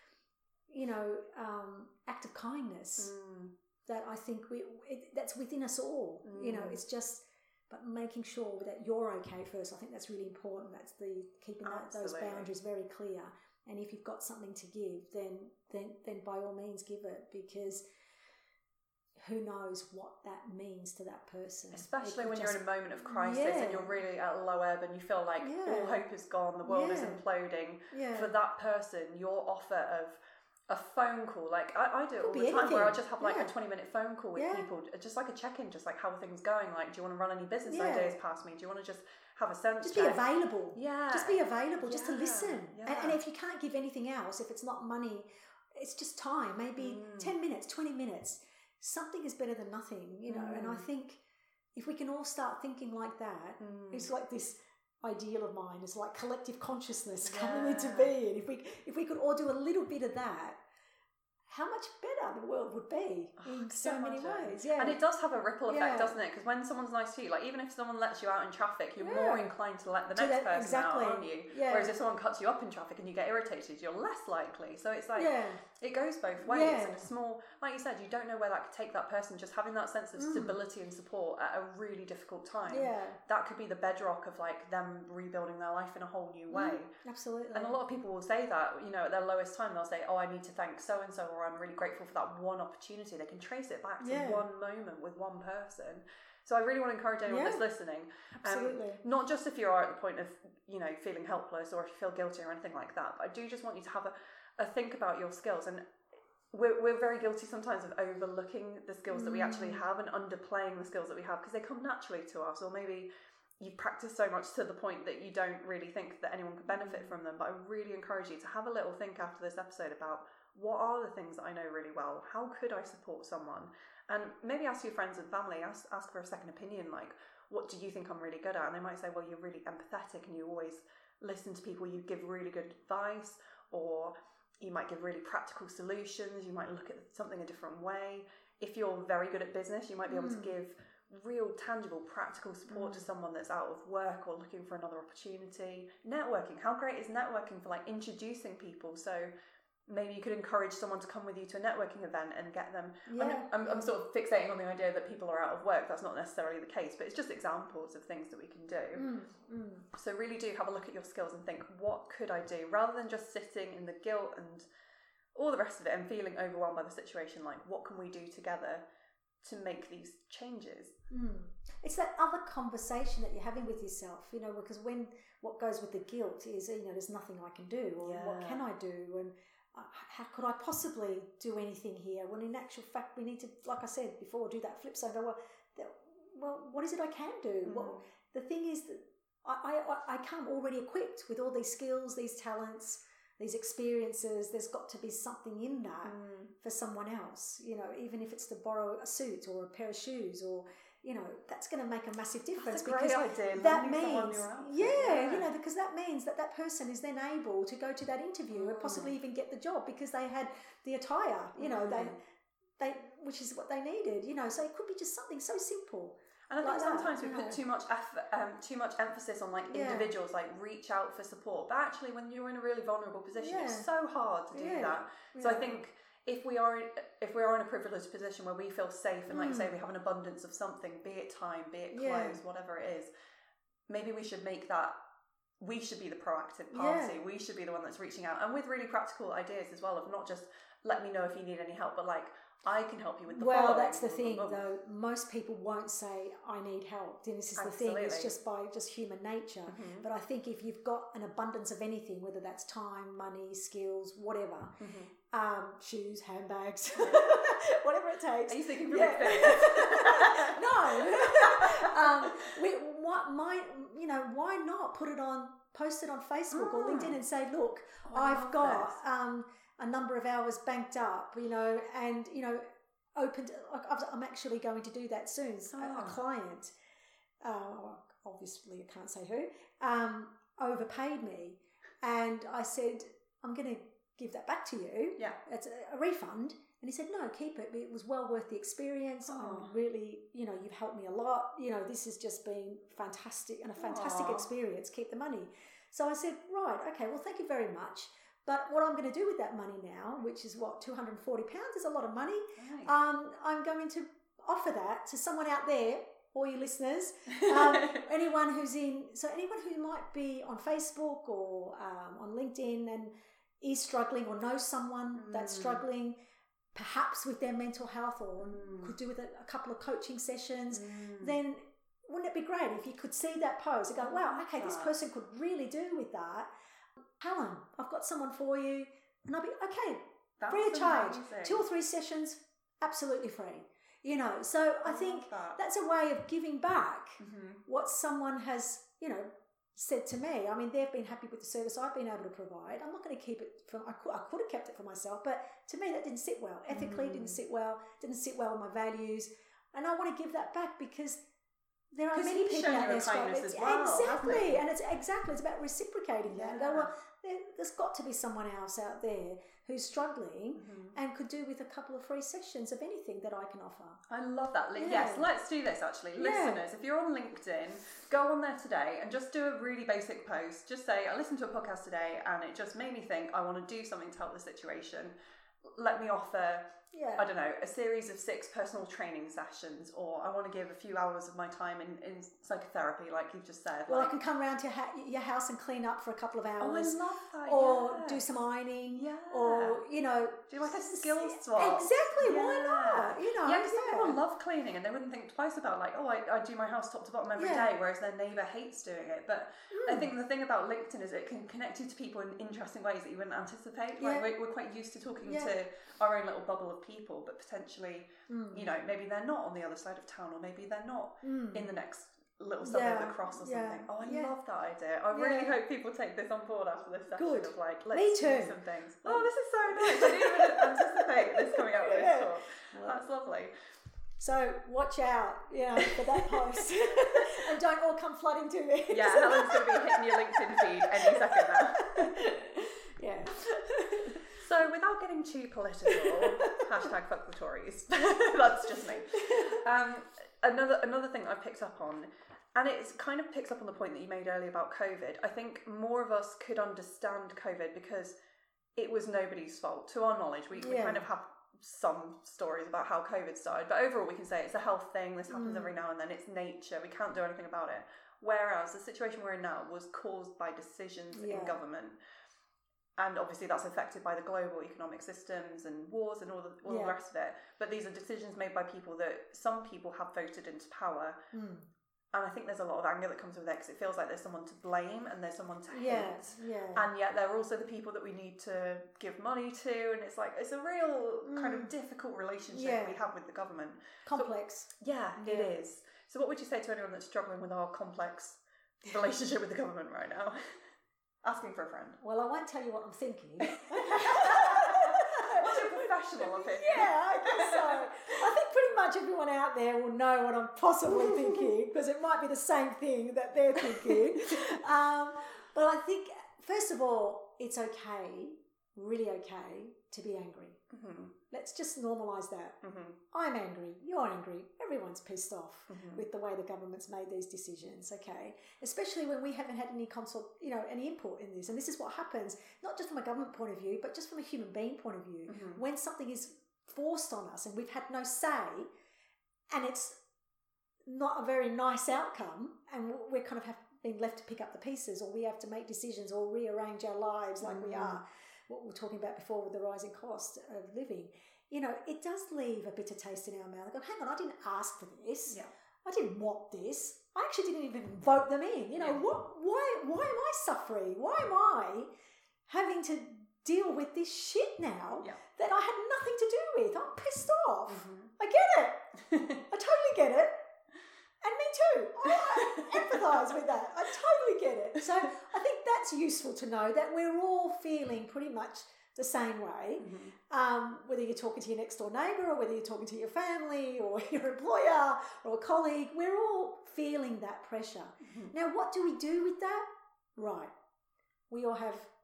Speaker 1: act of kindness that I think that's within us all. It's just, but making sure that you're okay first. I think that's really important. That's keeping those boundaries very clear. And if you've got something to give, then by all means give it, because who knows what that means to that person.
Speaker 2: Especially when you're in a moment of crisis and you're really at a low ebb and you feel like all hope is gone, the world is imploding. For that person, your offer of a phone call, like I do it all the time, where I just have like a 20-minute phone call with people, just like a check-in, just like how are things going, like do you want to run any business ideas past me, do you want to just have a sense
Speaker 1: just
Speaker 2: check?
Speaker 1: Be available just be available, just to listen. And if you can't give anything else, if it's not money, it's just time, maybe 10 minutes, 20 minutes. Something is better than nothing, and I think if we can all start thinking like that, it's like this ideal of mine, is like collective consciousness coming into being. If we could all do a little bit of that, how much better the world would be in so many ways.
Speaker 2: And it does have a ripple effect, doesn't it? Because when someone's nice to you, like even if someone lets you out in traffic, you're more inclined to let the next person out, aren't you? Whereas if someone cuts you up in traffic and you get irritated, you're less likely. So it's like it goes both ways. And a small, like you said, you don't know where that could take that person. Just having that sense of stability and support at a really difficult time, that could be the bedrock of like them rebuilding their life in a whole new way.
Speaker 1: Absolutely.
Speaker 2: And a lot of people will say that, at their lowest time, they'll say, oh, I need to thank so and so, or I'm really grateful for that one opportunity. They can trace it back to one moment with one person. So I really want to encourage anyone that's listening, not just if you are at the point of feeling helpless or if you feel guilty or anything like that, but I do just want you to have a think about your skills. And we're very guilty sometimes of overlooking the skills that we actually have and underplaying the skills that we have because they come naturally to us, or maybe you've practiced so much to the point that you don't really think that anyone could benefit from them. But I really encourage you to have a little think after this episode about, what are the things that I know really well? How could I support someone? And maybe ask your friends and family, ask for a second opinion, like, what do you think I'm really good at? And they might say, well, you're really empathetic and you always listen to people, you give really good advice, or you might give really practical solutions, you might look at something a different way. If you're very good at business, you might be able to give real tangible practical support to someone that's out of work or looking for another opportunity. Networking, how great is networking for like introducing people? So maybe you could encourage someone to come with you to a networking event and get them. I'm sort of fixating on the idea that people are out of work. That's not necessarily the case, but it's just examples of things that we can do. So really do have a look at your skills and think, what could I do? Rather than just sitting in the guilt and all the rest of it and feeling overwhelmed by the situation, like what can we do together to make these changes?
Speaker 1: It's that other conversation that you're having with yourself, because what goes with the guilt is, there's nothing I can do, or what can I do, and how could I possibly do anything here? When in actual fact, we need to, like I said before, do that flip side. Well, what is it I can do? Well, the thing is that I come already equipped with all these skills, these talents, these experiences. There's got to be something in that for someone else, even if it's to borrow a suit or a pair of shoes, or that's going to make a massive difference.
Speaker 2: That's a great idea.
Speaker 1: That means, because that means that person is then able to go to that interview and possibly even get the job because they had the attire, they which is what they needed, So it could be just something so simple.
Speaker 3: And I think
Speaker 1: like
Speaker 3: sometimes
Speaker 1: that,
Speaker 3: we put too much effort, too much emphasis on like individuals, like reach out for support. But actually, when you're in a really vulnerable position, it's so hard to do that. So I think if we are in a privileged position where we feel safe and, like you say, we have an abundance of something, be it time, be it clothes, whatever it is, maybe we should make that. We should be the proactive party. We should be the one that's reaching out, and with really practical ideas as well, of not just let me know if you need any help, but like, I can help you with the following.
Speaker 1: Well, that's the thing, though. Most people won't say, I need help. And this is the thing. It's just by just human nature. But I think if you've got an abundance of anything, whether that's time, money, skills, whatever, shoes, handbags, whatever it takes.
Speaker 3: Are you thinking from experience?
Speaker 1: No. Why not post it on Facebook or LinkedIn and say, look, I've got a number of hours banked up, and, opened. I'm actually going to do that soon. A client, obviously I can't say who, overpaid me, and I said, I'm going to give that back to you. Yeah. It's a refund. And he said, no, keep it. It was well worth the experience. I'm really, you've helped me a lot. This has just been fantastic and a fantastic experience. Keep the money. So I said, right, okay, well, thank you very much. But what I'm going to do with that money now, which is £240 is a lot of money. Right. I'm going to offer that to someone out there, all you listeners, anyone who might be on Facebook or on LinkedIn and is struggling or knows someone that's struggling, perhaps with their mental health, or could do with a couple of coaching sessions, then wouldn't it be great if you could see that post and go, wow, okay, this person could really do with that. Helen, I've got someone for you. And I'll be, okay, that's free of charge. Amazing. 2 or 3 sessions, absolutely free. So I think that's a way of giving back what someone has, said to me. I mean, they've been happy with the service I've been able to provide. I'm not going to keep it I could have kept it for myself, but to me that didn't sit well. Ethically, it didn't sit well with my values. And I want to give that back because there are many people out there struggling. Exactly. And it's about reciprocating that and go, well, there's got to be someone else out there who's struggling and could do with a couple of free sessions of anything that I can offer.
Speaker 3: I love that. Yes, let's do this actually. Listeners, if you're on LinkedIn, go on there today and just do a really basic post. Just say, I listened to a podcast today and it just made me think I want to do something to help the situation. Let me offer, I don't know, a series of 6 personal training sessions, or I want to give a few hours of my time in psychotherapy, like you've just said.
Speaker 1: Well, I can come round to your house and clean up for a couple of hours.
Speaker 3: Oh, I love that.
Speaker 1: Or do some ironing. Yeah. Or,
Speaker 3: do like a skills swap.
Speaker 1: Exactly. Yeah. Why not?
Speaker 3: Because some people love cleaning and they wouldn't think twice about I do my house top to bottom every day, whereas their neighbour hates doing it. But I think the thing about LinkedIn is it can connect you to people in interesting ways that you wouldn't anticipate. Like we're quite used to talking to our own little bubble of people, but potentially, maybe they're not on the other side of town, or maybe they're not in the next little suburb across or something. Oh, I love that idea. I really hope people take this on board after this session of let's do some things. Oh, this is so nice. I didn't even anticipate this coming out with this talk. That's lovely.
Speaker 1: So watch out, for that post. And don't all come flooding to me.
Speaker 3: Yeah, Helen's going to be hitting your LinkedIn feed any second now.
Speaker 1: Yeah.
Speaker 3: So without getting too political, hashtag fuck the Tories. That's just me. Another thing I've picked up on, and it kind of picks up on the point that you made earlier about COVID. I think more of us could understand COVID because it was nobody's fault. To our knowledge, we kind of have some stories about how COVID started, but overall we can say it's a health thing. This happens every now and then. It's nature. We can't do anything about it. Whereas the situation we're in now was caused by decisions in government. And obviously that's affected by the global economic systems and wars and all the rest of it. But these are decisions made by people that some people have voted into power. And I think there's a lot of anger that comes with it because it feels like there's someone to blame and there's someone to hate. And yet they're also the people that we need to give money to. And it's a real kind of difficult relationship we have with the government.
Speaker 1: Complex.
Speaker 3: So, it is. So what would you say to anyone that's struggling with our complex relationship with the government right now? Asking for a friend.
Speaker 1: Well, I won't tell you what I'm thinking.
Speaker 3: What's your professional opinion?
Speaker 1: Yeah, I guess so. I think pretty much everyone out there will know what I'm possibly thinking, because it might be the same thing that they're thinking. But I think, first of all, it's okay, really okay, to be angry. Let's just normalise that. I'm angry, you're angry, everyone's pissed off with the way the government's made these decisions, okay? Especially when we haven't had any any input in this. And this is what happens, not just from a government point of view, but just from a human being point of view. When something is forced on us and we've had no say, and it's not a very nice outcome, and we're kind of have been left to pick up the pieces, or we have to make decisions or rearrange our lives like we are, what we were talking about before with the rising cost of living, it does leave a bitter taste in our mouth. I go, hang on, I didn't ask for this.
Speaker 3: Yeah.
Speaker 1: I didn't want this. I actually didn't even vote them in. Why am I suffering? Why am I having to deal with this shit now that I had nothing to do with? I'm pissed off. I get it. I totally get it. And me too. I empathise with that. I totally get it. So I think that's useful to know that we're all feeling pretty much the same way, whether you're talking to your next door neighbour or whether you're talking to your family or your employer or a colleague, we're all feeling that pressure. Now, what do we do with that? Right. We live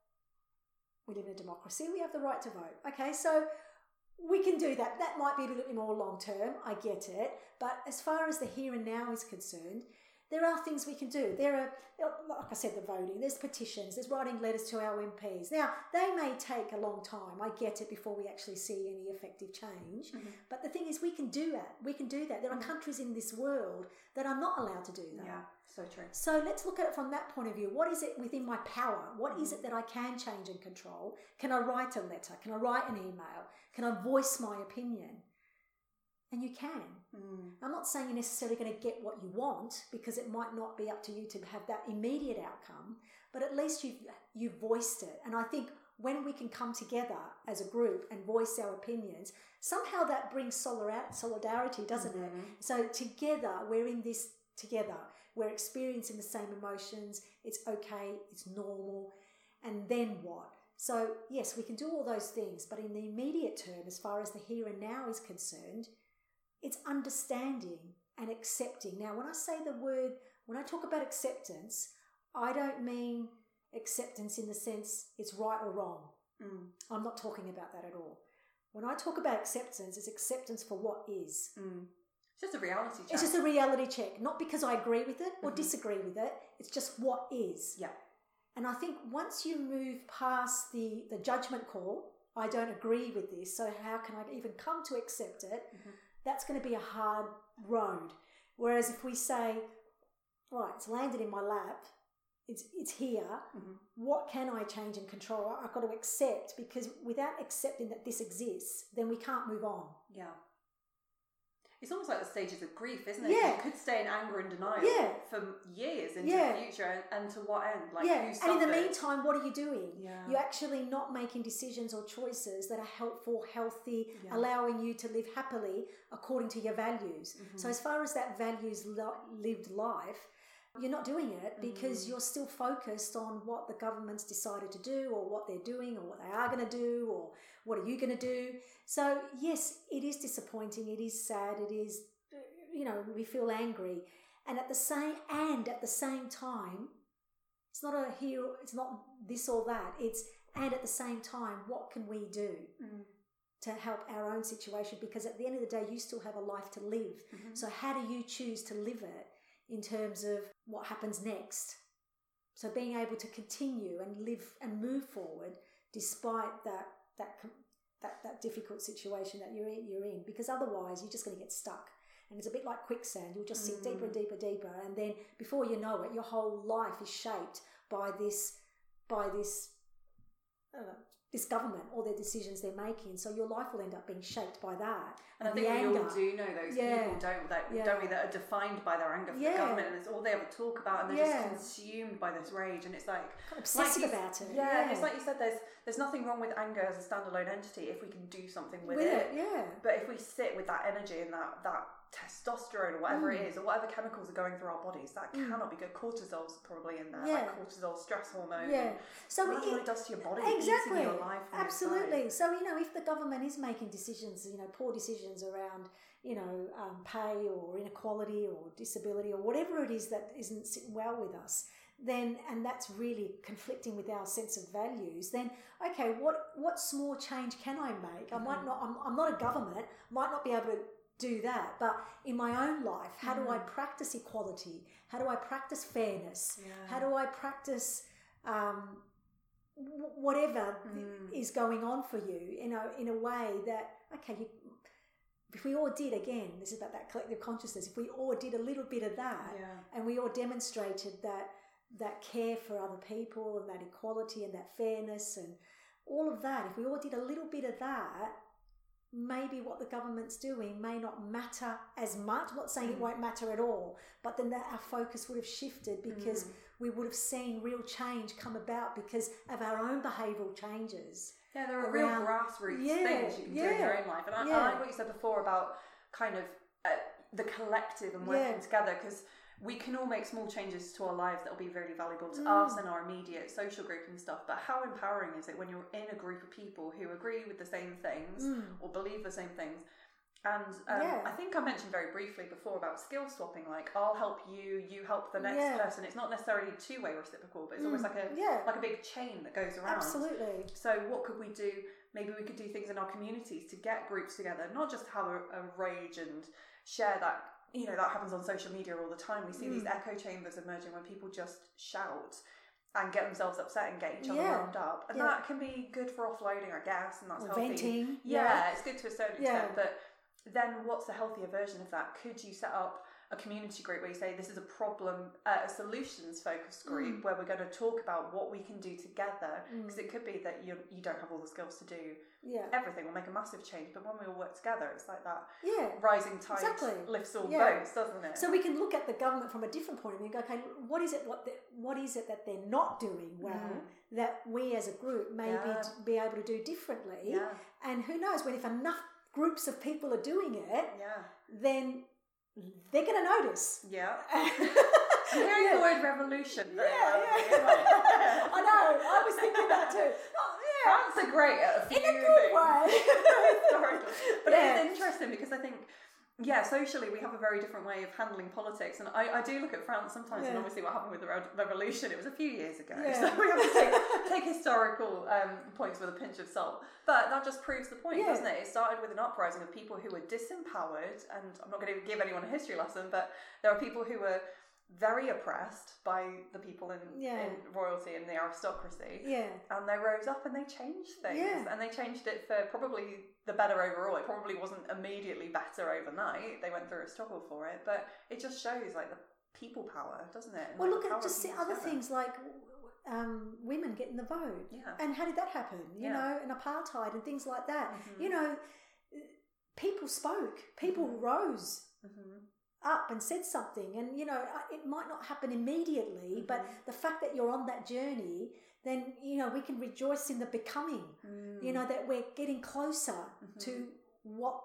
Speaker 1: in a democracy, we have the right to vote. Okay, so we can do that. That might be a little bit more long term, I get it. But as far as the here and now is concerned, there are things we can do. There are, like I said, the voting, there's petitions, there's writing letters to our MPs. Now, they may take a long time, I get it, before we actually see any effective change. But the thing is, we can do that. We can do that. There are countries in this world that are not allowed to do that.
Speaker 3: Yeah, so true.
Speaker 1: So let's look at it from that point of view. What is it within my power? What is it that I can change and control? Can I write a letter? Can I write an email? Can I voice my opinion? And you can. I'm not saying you're necessarily going to get what you want, because it might not be up to you to have that immediate outcome, but at least you've voiced it. And I think when we can come together as a group and voice our opinions, somehow that brings solidarity, doesn't it? So together, we're in this together. We're experiencing the same emotions. It's okay. It's normal. And then what? So yes, we can do all those things, but in the immediate term, as far as the here and now is concerned, it's understanding and accepting. Now, when I talk about acceptance, I don't mean acceptance in the sense it's right or wrong. I'm not talking about that at all. When I talk about acceptance, it's acceptance for what is.
Speaker 3: It's just a reality check.
Speaker 1: It's just a reality check, not because I agree with it or disagree with it. It's just what is.
Speaker 3: Yeah.
Speaker 1: And I think once you move past the judgment call, I don't agree with this, so how can I even come to accept it? That's going to be a hard road. Whereas if we say, right, it's landed in my lap, it's here, what can I change and control? I've got to accept, because without accepting that this exists, then we can't move on.
Speaker 3: Yeah. It's almost like the stages of grief, isn't it?
Speaker 1: Yeah.
Speaker 3: You could stay in anger and denial for years into the future, and to what end?
Speaker 1: And in the meantime, what are you doing?
Speaker 3: Yeah.
Speaker 1: You're actually not making decisions or choices that are helpful, healthy, allowing you to live happily according to your values. So as far as that values lived life, you're not doing it because you're still focused on what the government's decided to do, or what they're doing, or what they are going to do, or what are you going to do. So yes, it is disappointing, it is sad, it is, we feel angry. And at the same time, it's not this or that, and at the same time, what can we do to help our own situation? Because at the end of the day, you still have a life to live. So how do you choose to live it in terms of what happens next? So being able to continue and live and move forward despite that difficult situation that you're in, because otherwise you're just going to get stuck, and it's a bit like quicksand. You'll just sink deeper and deeper, and then before you know it, your whole life is shaped by this government, all their decisions they're making. So your life will end up being shaped by that.
Speaker 3: And I think we all do know those people, don't we, that are defined by their anger for the government, and it's all they ever talk about, and they're just consumed by this rage, and it's like
Speaker 1: obsessive about it.
Speaker 3: Yeah, it's like you said, there's nothing wrong with anger as a standalone entity if we can do something with it. Yeah. But if we sit with that energy and that testosterone or whatever it is, or whatever chemicals are going through our bodies, that cannot be good. Cortisol's probably in there, like cortisol, stress hormone. Yeah. So that's what it does to your body.
Speaker 1: Exactly.
Speaker 3: Eating your life.
Speaker 1: Absolutely. So if the government is making decisions, poor decisions around, pay or inequality or disability or whatever it is that isn't sitting well with us, then, and that's really conflicting with our sense of values, then okay, what small change can I make? I might not, I'm not a government, might not be able to do that, but in my own life, how do I practice equality? How do I practice fairness? How do I practice whatever is going on for you in a way that, okay, if we all did, again, this is about that collective consciousness, if we all did a little bit of that, and we all demonstrated that care for other people and that equality and that fairness and all of that, if we all did a little bit of that, maybe what the government's doing may not matter as much. I'm not saying it won't matter at all, but then our focus would have shifted because we would have seen real change come about because of our own behavioural changes.
Speaker 3: Yeah, there are real grassroots things you can do in your own life. And I like what you said before about kind of the collective and working together, because we can all make small changes to our lives that will be really valuable to us and our immediate social group and stuff. But how empowering is it when you're in a group of people who agree with the same things or believe the same things? And I think I mentioned very briefly before about skill swapping, like I'll help you, you help the next person. It's not necessarily two-way reciprocal, but it's almost like a big chain that goes around.
Speaker 1: Absolutely.
Speaker 3: So what could we do? Maybe we could do things in our communities to get groups together, not just have a rage and share that. You know, that happens on social media all the time. We see these echo chambers emerging when people just shout and get themselves upset and get each other wound up. And that can be good for offloading, I guess, and that's healthy.
Speaker 1: Venting.
Speaker 3: Yeah, it's good to a certain extent. But then what's the healthier version of that? Could you set up a community group where you say this is a problem, a solutions focused group where we're going to talk about what we can do together? Because it could be that you don't have all the skills to do everything or make a massive change, but when we all work together, it's like that rising tide lifts all boats, doesn't it?
Speaker 1: So we can look at the government from a different point of view and go, okay, what is it that they're not doing well that we as a group may be able to do differently? And who knows, when if enough groups of people are doing it, then they're going to notice.
Speaker 3: I'm hearing the word revolution.
Speaker 1: I know. I was thinking that too.
Speaker 3: France are great at a few
Speaker 1: in a good way.
Speaker 3: Historically. But it is interesting because I think, socially we have a very different way of handling politics. And I do look at France sometimes, and obviously what happened with the revolution, it was a few years ago. So we have to take historical points with a pinch of salt. But that just proves the point, doesn't it? It started with an uprising of people who were disempowered, and I'm not going to give anyone a history lesson, but there are people who were very oppressed by the people in royalty and the aristocracy, and they rose up and they changed things, and they changed it for probably the better overall. It probably wasn't immediately better overnight. They went through a struggle for it, but it just shows like the people power, doesn't it? And
Speaker 1: well, look at just other things like women getting the vote, and how did that happen? You know, and apartheid and things like that. You know, people spoke, people rose up and said something, and you know, it might not happen immediately, but the fact that you're on that journey, then you know we can rejoice in the becoming. You know, that we're getting closer to what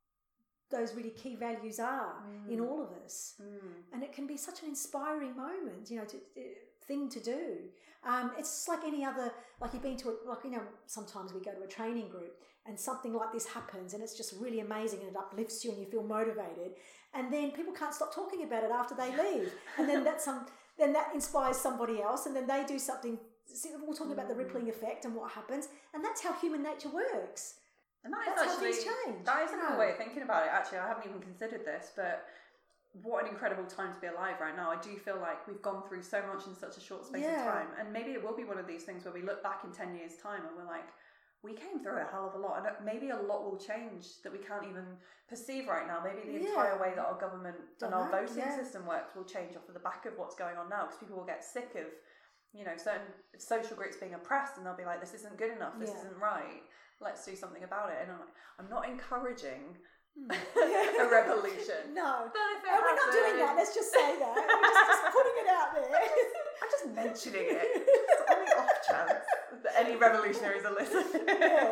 Speaker 1: those really key values are in all of us, and it can be such an inspiring moment, you know, thing to do. It's just like any other, like you've been to sometimes we go to a training group and something like this happens and it's just really amazing and it uplifts you and you feel motivated, and then people can't stop talking about it after they leave, and then that inspires somebody else, and then they do something. We're talking about the rippling effect and what happens, and that's how human nature works.
Speaker 3: And that's how things change. That is a cool way of thinking about it. Actually, I haven't even considered this, but what an incredible time to be alive right now. I do feel like we've gone through so much in such a short space of time, and maybe it will be one of these things where we look back in 10 years' time and we're like, we came through a hell of a lot, and maybe a lot will change that we can't even perceive right now. Maybe the entire way that our government and our voting system works will change off of the back of what's going on now, because people will get sick of, you know, certain social groups being oppressed, and they'll be like, this isn't good enough, this isn't right, let's do something about it. And I'm not encouraging a revolution.
Speaker 1: No,
Speaker 3: but if
Speaker 1: we're not doing that. Let's just say that. We're just putting it out there.
Speaker 3: I'm just mentioning it. It's on the off chance that any revolutionaries are listening.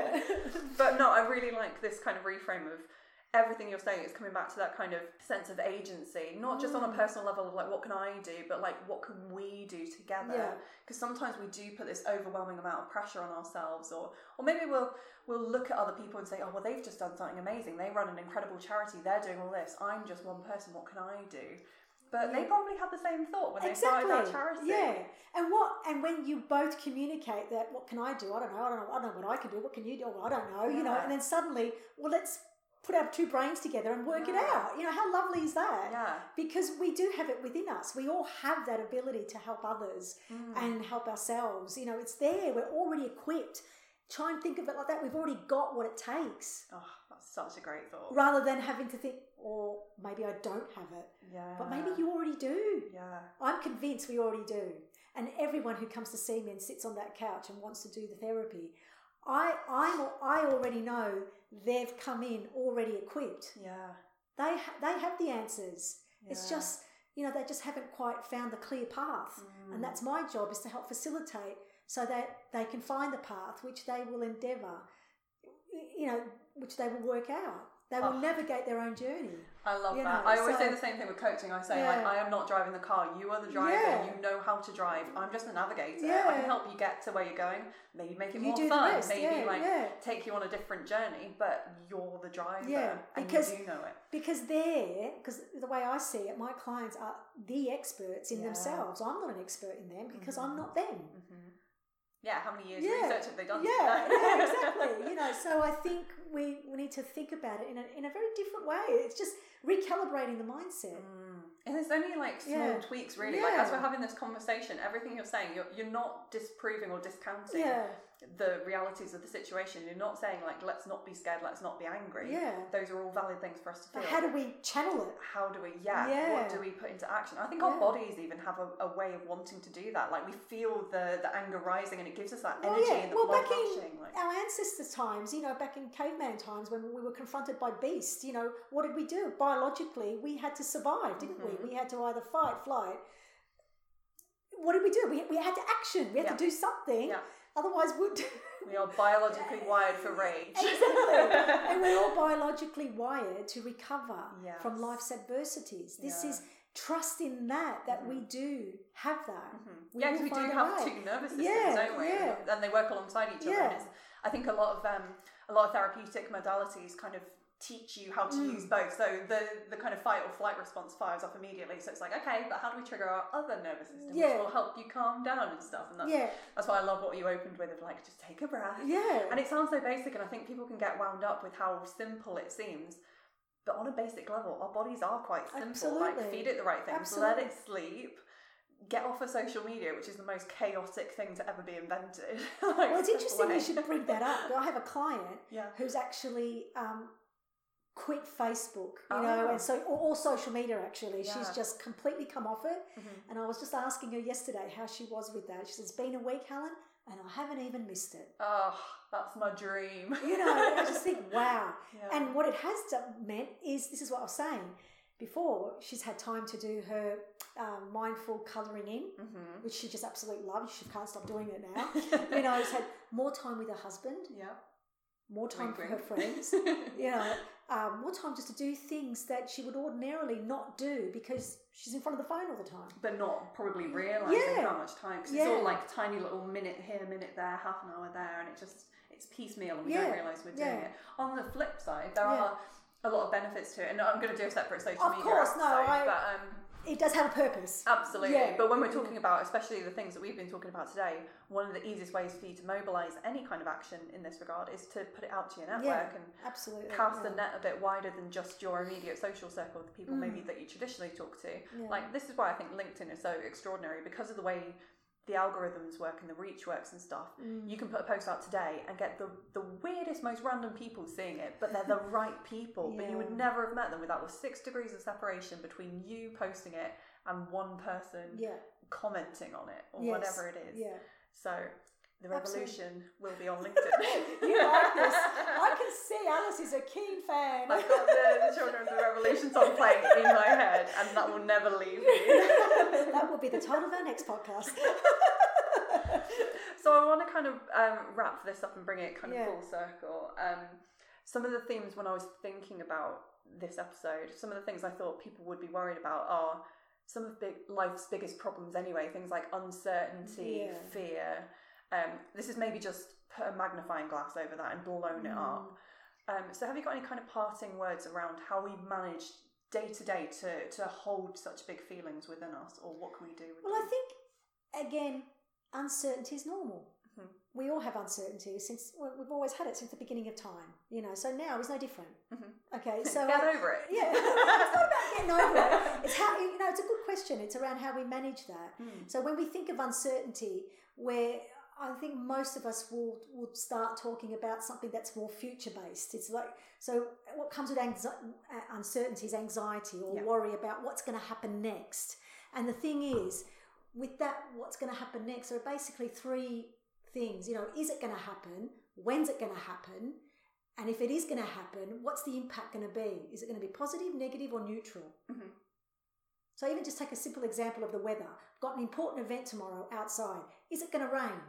Speaker 3: But no, I really like this kind of reframe of everything you're saying is coming back to that kind of sense of agency, not just on a personal level of like, what can I do, but like, what can we do together? Because sometimes we do put this overwhelming amount of pressure on ourselves, or maybe we'll look at other people and say, oh, well, they've just done something amazing. They run an incredible charity. They're doing all this. I'm just one person. What can I do? But they probably had the same thought when they started that charity.
Speaker 1: Yeah. And when you both communicate that, what can I do? I don't know what I can do. What can you do? Well, I don't know, you know, and then suddenly, well, let's put our two brains together and work it out. You know, how lovely is that?
Speaker 3: Yeah.
Speaker 1: Because we do have it within us. We all have that ability to help others and help ourselves. You know, it's there. We're already equipped. Try and think of it like that. We've already got what it takes.
Speaker 3: Oh, that's such a great thought.
Speaker 1: Rather than having to think, or maybe I don't have it.
Speaker 3: Yeah.
Speaker 1: But maybe you already do.
Speaker 3: Yeah.
Speaker 1: I'm convinced we already do. And everyone who comes to see me and sits on that couch and wants to do the therapy, I already know they've come in already equipped.
Speaker 3: Yeah.
Speaker 1: They have the answers.
Speaker 3: Yeah.
Speaker 1: It's just, you know, they just haven't quite found the clear path. And that's my job, is to help facilitate so that they can find the path which they will endeavour, you know, which they will work out. They will navigate their own journey.
Speaker 3: I love that. I always say the same thing with coaching. I say, like, I am not driving the car. You are the driver. Yeah. You know how to drive. I'm just a navigator. Yeah. I can help you get to where you're going. Maybe make it more fun. Maybe take you on a different journey. But you're the driver. Yeah. Because you do know it.
Speaker 1: Because the way I see it, my clients are the experts in themselves. I'm not an expert in them because I'm not them.
Speaker 3: Yeah, how many years research have they done?
Speaker 1: Yeah, exactly. You know, so I think we need to think about it in a very different way. It's just recalibrating the mindset.
Speaker 3: And it's only like small tweaks, really. Like, as we're having this conversation, everything you're saying, you're not disproving or discounting the realities of the situation. You're not saying, like, let's not be scared, let's not be angry. Yeah. Those are all valid things for us to feel.
Speaker 1: But how do we channel it?
Speaker 3: How do we, what do we put into action? I think our bodies even have a way of wanting to do that. Like, we feel the anger rising and it gives us that energy and the blood rushing.
Speaker 1: Back in our ancestors' times, you know, back in caveman times when we were confronted by beasts, you know, what did we do? Biologically, we had to survive, didn't we? We had to either fight, flight. What did we do? We had to action. We had to do something. Yeah. Otherwise,
Speaker 3: we are biologically wired for rage.
Speaker 1: Exactly. And we're all biologically wired to recover from life's adversities. This is trust in that we do have that.
Speaker 3: Because we do have two nervous systems, don't we? Yeah. And they work alongside each other. And I think a lot of therapeutic modalities kind of teach you how to use both. So the kind of fight or flight response fires off immediately. So it's like, okay, but how do we trigger our other nervous system, which will help you calm down and stuff? And that's why I love what you opened with, of like, just take a breath. Yeah. And it sounds so basic, and I think people can get wound up with how simple it seems. But on a basic level, our bodies are quite simple.
Speaker 1: Absolutely.
Speaker 3: Like, feed it the right things, let it sleep. Get off of social media, which is the most chaotic thing to ever be invented.
Speaker 1: Well, it's interesting you should bring that up. I have a client who's actually quit Facebook, you know, and so all social media actually. She's just completely come off it. And I was just asking her yesterday how she was with that. She says, it's been a week, Helen, and I haven't even missed it.
Speaker 3: Oh, that's my dream.
Speaker 1: You know, I just think, wow. Yeah. And what it has meant is, this is what I was saying before, she's had time to do her mindful colouring in, which she just absolutely loves. She can't stop doing it now. You know, she's had more time with her husband. Yeah. More time for her friends. You know, more time just to do things that she would ordinarily not do because she's in front of the phone all the time.
Speaker 3: But not probably realising how much time. Because it's all like tiny little minute here, minute there, half an hour there, and it's piecemeal and we don't realise we're doing it. On the flip side, there are a lot of benefits to it, and I'm going to do a separate social media episode, but
Speaker 1: it does have a purpose.
Speaker 3: Absolutely. But when we're talking about, especially the things that we've been talking about today, one of the easiest ways for you to mobilise any kind of action in this regard is to put it out to your network and cast the net a bit wider than just your immediate social circle, the people maybe that you traditionally talk to. Like, this is why I think LinkedIn is so extraordinary, because of the way the algorithms work and the reach works and stuff. You can put a post out today and get the weirdest, most random people seeing it, but they're the right people. But you would never have met them without the 6 degrees of separation between you posting it and one person commenting on it or whatever it is. Yeah. So the revolution will be on LinkedIn.
Speaker 1: You like this? I can see Alice is a keen fan.
Speaker 3: I've got the Children of the Revolution song playing in my head, and that will never leave me.
Speaker 1: That will be the title of our next podcast.
Speaker 3: So I want to kind of wrap this up and bring it kind of full circle. Some of the themes when I was thinking about this episode, some of the things I thought people would be worried about are some of life's biggest problems anyway. Things like uncertainty, fear. This is maybe just put a magnifying glass over that and blown it up. So have you got any kind of parting words around how we manage day to day to hold such big feelings within us, or what can we do with them?
Speaker 1: I think, again, uncertainty is normal. Mm-hmm. We all have uncertainty since we've always had it since the beginning of time, so now is no different. Mm-hmm. Okay, so
Speaker 3: get over it.
Speaker 1: Yeah, it's not about getting over it. It's how it's a good question. It's around how we manage that. So when we think of uncertainty, where I think most of us will start talking about something that's more future based. It's like, so what comes with uncertainty is anxiety or worry about what's going to happen next. And the thing is, with that, what's going to happen next, there are basically three things. Is it going to happen? When's it going to happen? And if it is going to happen, what's the impact going to be? Is it going to be positive, negative, or neutral? Mm-hmm. So even just take a simple example of the weather. I've got an important event tomorrow outside. Is it going to rain?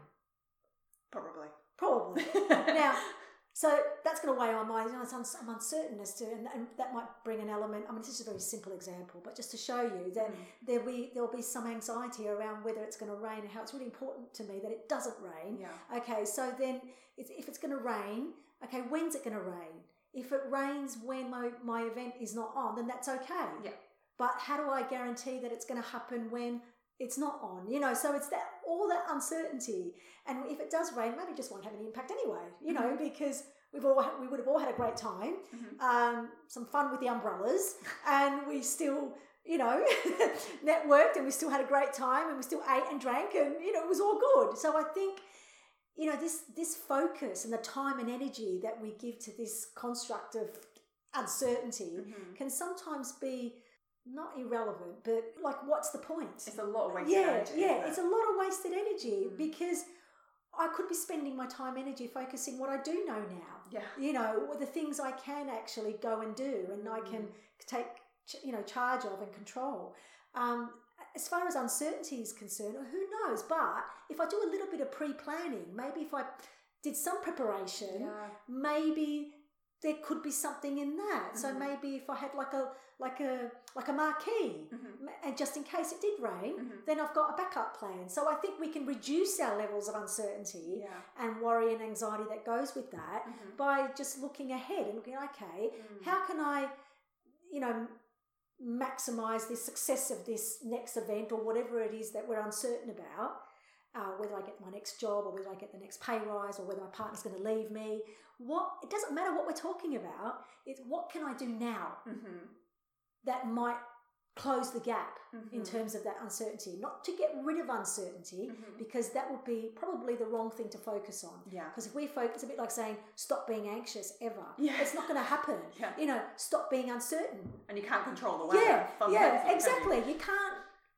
Speaker 1: Probably. Now, so that's going to weigh on my, I'm uncertain as to, and that might bring an element. I mean, this is a very simple example, but just to show you that there'll be some anxiety around whether it's going to rain and how it's really important to me that it doesn't rain. Yeah. Okay, so then if it's going to rain, okay, when's it going to rain? If it rains when my event is not on, then that's okay. Yeah. But how do I guarantee that it's going to happen when it's not on? So it's all that uncertainty. And if it does rain, maybe it just won't have any impact anyway, because we would have all had a great time, some fun with the umbrellas, and we still, networked, and we still had a great time, and we still ate and drank, and, it was all good. So I think, this focus and the time and energy that we give to this construct of uncertainty can sometimes be not irrelevant, but like, what's the point?
Speaker 3: It's a lot of wasted energy.
Speaker 1: Yeah, it's a lot of wasted energy because I could be spending my time and energy focusing what I do know now. Yeah. The things I can actually go and do and I can take, charge of and control. As far as uncertainty is concerned, who knows? But if I do a little bit of pre-planning, maybe if I did some preparation, maybe there could be something in that. So maybe if I had like a marquee, and just in case it did rain, then I've got a backup plan. So I think we can reduce our levels of uncertainty and worry and anxiety that goes with that by just looking ahead and looking, okay, how can I, maximize the success of this next event or whatever it is that we're uncertain about, whether I get my next job or whether I get the next pay rise or whether my partner's going to leave me. It doesn't matter what we're talking about. It's what can I do now that might close the gap in terms of that uncertainty. Not to get rid of uncertainty, because that would be probably the wrong thing to focus on. Yeah. Because if we focus, it's a bit like saying, stop being anxious ever. Yeah. It's not going to happen. Yeah. Stop being uncertain.
Speaker 3: And you can't control the weather. Yeah,
Speaker 1: exactly. You can't,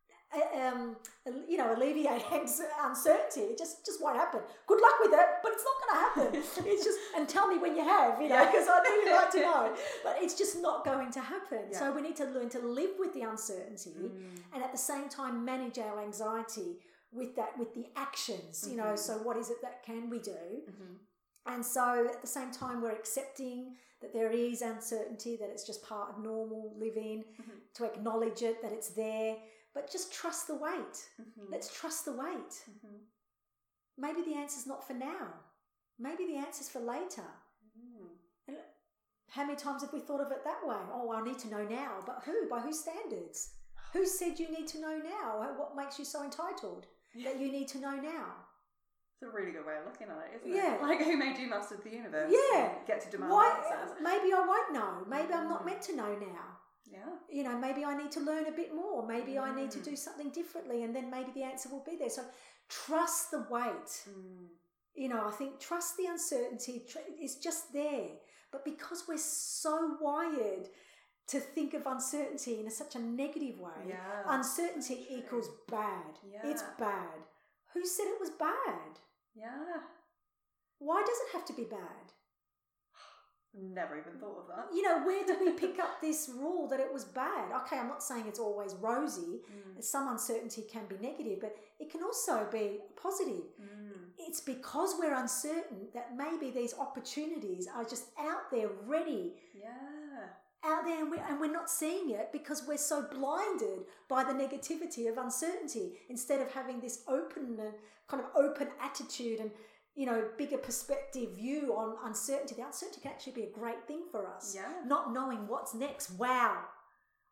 Speaker 1: alleviate uncertainty. It just won't happen. Good luck with it, but it's not going to happen. It's just, and tell me when you have, because I'd really like to know. But it's just not going to happen. Yeah. So we need to learn to live with the uncertainty and at the same time manage our anxiety with the actions, so what is it that can we do? And so at the same time we're accepting that there is uncertainty, that it's just part of normal living, to acknowledge it, that it's there. But just trust the wait. Let's trust the wait. Maybe the answer's not for now. Maybe the answer's for later. And how many times have we thought of it that way? Oh, I need to know now. But who? By whose standards? Who said you need to know now? What makes you so entitled that you need to know now?
Speaker 3: It's a really good way of looking at it, isn't it? Like, who made you master of the universe?
Speaker 1: Yeah.
Speaker 3: Get to demand answers.
Speaker 1: Maybe I won't know. Maybe I'm not meant to know now. Yeah. Maybe I need to learn a bit more. Maybe I need to do something differently, and then maybe the answer will be there. So trust the wait. I think trust the uncertainty is just there. But because we're so wired to think of uncertainty in such a negative way, uncertainty equals bad. Yeah. It's bad. Who said it was bad? Yeah. Why does it have to be bad?
Speaker 3: Never even thought of that.
Speaker 1: Where did we pick up this rule that it was bad? Okay, I'm not saying it's always rosy. Some uncertainty can be negative, but it can also be positive. It's because we're uncertain that maybe these opportunities are just out there ready. Yeah. Out there, and we're not seeing it because we're so blinded by the negativity of uncertainty, instead of having this open attitude and bigger perspective view on uncertainty. The uncertainty can actually be a great thing for us. Yeah. Not knowing what's next. Wow.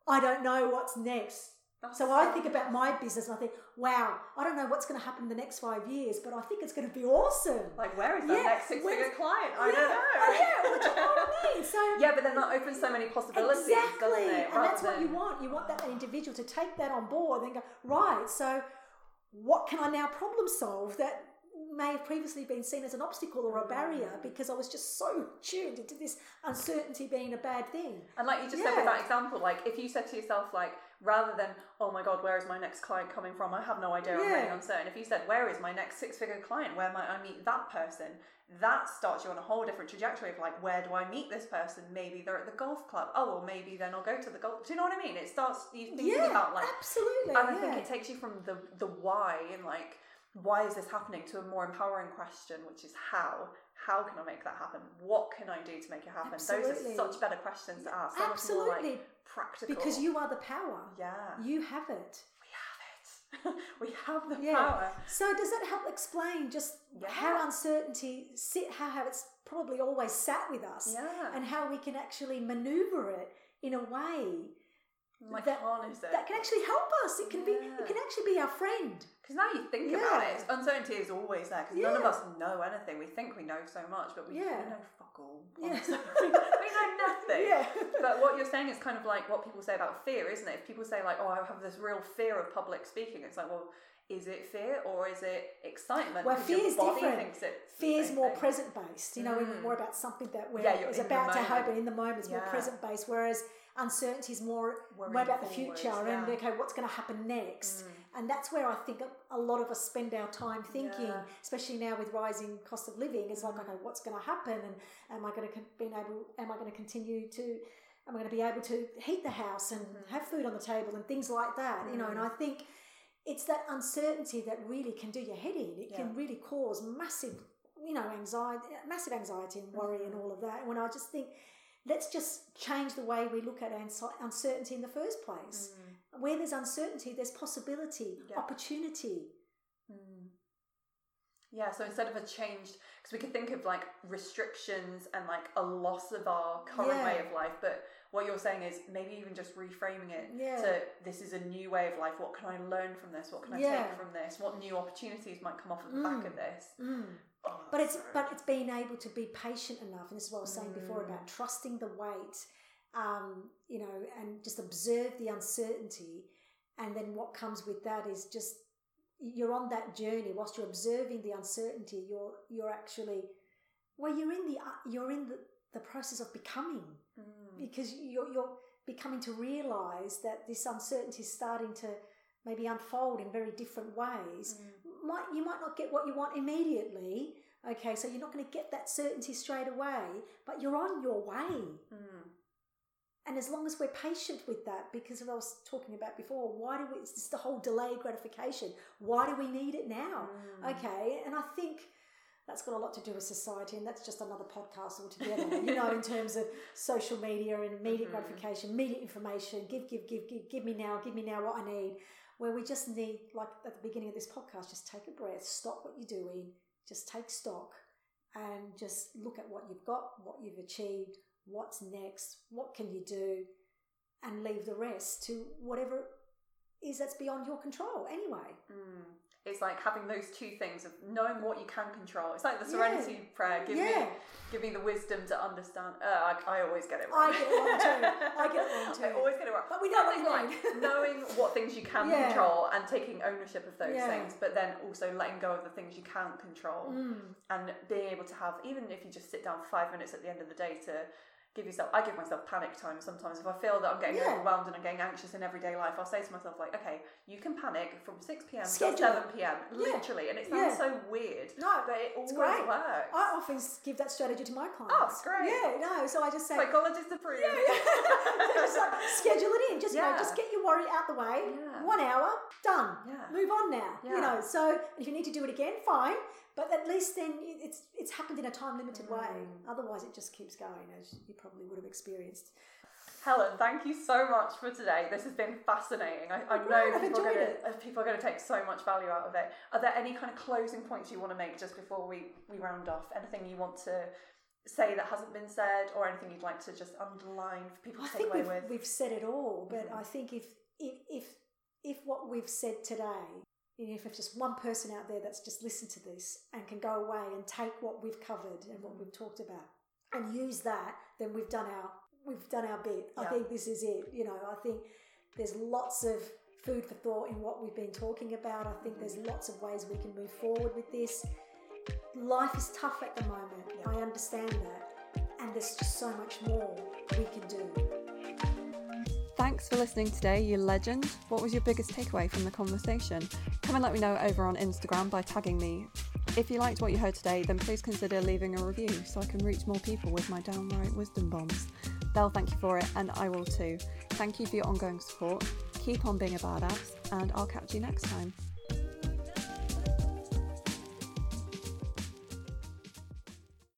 Speaker 1: I don't know what's next. So I think about my business and I think, wow, I don't know what's going to happen in the next 5 years, but I think it's going to be awesome.
Speaker 3: Like, where is that next six-figure client? I don't know.
Speaker 1: Well, do you know what I mean? So,
Speaker 3: but then that opens so many possibilities, doesn't it?
Speaker 1: And that's what you want. You want that individual to take that on board and go, right, so what can I now problem solve that may have previously been seen as an obstacle or a barrier because I was just so tuned into this uncertainty being a bad thing.
Speaker 3: And like you just said with that example, like if you said to yourself, like, rather than, oh my God, where is my next client coming from? I have no idea, I'm really uncertain. If you said, where is my next six-figure client? Where might I meet that person? That starts you on a whole different trajectory of like, where do I meet this person? Maybe they're at the golf club. Oh, well, maybe then I'll go to the golf. Do you know what I mean? It starts you thinking about like,
Speaker 1: absolutely.
Speaker 3: And I think it takes you from the why and like, why is this happening, to a more empowering question, which is how. How can I make that happen? What can I do to make it happen?
Speaker 1: Absolutely.
Speaker 3: Those are such better questions to ask.
Speaker 1: Absolutely.
Speaker 3: Much more like practical.
Speaker 1: Because you are the power.
Speaker 3: Yeah.
Speaker 1: You have it.
Speaker 3: We have the power.
Speaker 1: So does that help explain just how uncertainty how it's probably always sat with us, and how we can actually maneuver it in a way
Speaker 3: harness it.
Speaker 1: That can actually help us. It can be. It can actually be our friend.
Speaker 3: Because now you think about it, uncertainty is always there. Because none of us know anything. We think we know so much, but we know fuck all. We know nothing. But what you're saying is kind of like what people say about fear, isn't it? If people say like, "Oh, I have this real fear of public speaking," it's like, well, is it fear or is it excitement?
Speaker 1: Well, fear is different. Fear is more present based. You know, more about something that is about to happen in the moment. It's more present based, whereas uncertainty is more about the future and okay, what's going to happen next. And that's where I think a lot of us spend our time thinking, especially now with rising cost of living. It's like, okay, what's going to happen, and am I going to continue to? Am I going to be able to heat the house and have food on the table and things like that? You know, and I think it's that uncertainty that really can do your head in. It can really cause massive anxiety and worry and all of that. And when I just think, let's just change the way we look at uncertainty in the first place. Where there's uncertainty, there's possibility, opportunity.
Speaker 3: Yeah, so instead of a changed, because we could think of like restrictions and like a loss of our current way of life, but what you're saying is maybe even just reframing it to this is a new way of life. What can I learn from this? What can I take from this? What new opportunities might come off of the back of this? Oh,
Speaker 1: but it's being able to be patient enough, and this is what I was saying before about trusting the wait, and just observe the uncertainty, and then what comes with that is just you're on that journey. Whilst you're observing the uncertainty, you're actually you're in the process of becoming, because you're becoming to realise that this uncertainty is starting to maybe unfold in very different ways. You might not get what you want immediately, okay, so you're not going to get that certainty straight away, but you're on your way. And as long as we're patient with that, because of what I was talking about before, it's just the whole delayed gratification. Why do we need it now? Okay, and I think that's got a lot to do with society, and that's just another podcast altogether, in terms of social media and immediate gratification, immediate information, give me now what I need, where we just need, like at the beginning of this podcast, just take a breath, stop what you're doing, just take stock and just look at what you've got, what you've achieved, what's next, what can you do, and leave the rest to whatever is that's beyond your control anyway.
Speaker 3: It's like having those two things of knowing what you can control. It's like the serenity prayer. Give me the wisdom to understand. I always get it wrong.
Speaker 1: I get it wrong too.
Speaker 3: I always get it wrong.
Speaker 1: But we know what you mean.
Speaker 3: Knowing what things you can control and taking ownership of those things, but then also letting go of the things you can't control, and being able to have, even if you just sit down 5 minutes at the end of the day to I give myself panic time sometimes. If I feel that I'm getting overwhelmed and I'm getting anxious in everyday life, I'll say to myself like, okay, you can panic from 6 p.m. to 7 p.m. literally, and it sounds so weird.
Speaker 1: No,
Speaker 3: but it always
Speaker 1: great.
Speaker 3: Works.
Speaker 1: I often give that strategy to my clients.
Speaker 3: Oh, it's great.
Speaker 1: So I just say
Speaker 3: psychologist approved.
Speaker 1: Just like schedule it in. Just get your worry out the way. 1 hour done. Move on now. So if you need to do it again, fine. But at least then it's happened in a time-limited way. Otherwise, it just keeps going, as you probably would have experienced.
Speaker 3: Helen, thank you so much for today. This has been fascinating. I know people are going to take so much value out of it. Are there any kind of closing points you want to make just before we round off? Anything you want to say that hasn't been said, or anything you'd like to just underline for people to take away with?
Speaker 1: We've said it all, but I think if what we've said today, if there's just one person out there that's just listened to this and can go away and take what we've covered and what we've talked about and use that, then we've done our bit. I think this is it. I think there's lots of food for thought in what we've been talking about. I think there's lots of ways we can move forward with this. Life is tough at the moment. I understand that. And there's just so much more we can do.
Speaker 2: Thanks for listening today, you legend. What was your biggest takeaway from the conversation? Come and let me know over on Instagram by tagging me. If you liked what you heard today, then please consider leaving a review so I can reach more people with my downright wisdom bombs. They'll thank you for it, and I will too. Thank you for your ongoing support. Keep on being a badass, and I'll catch you next time.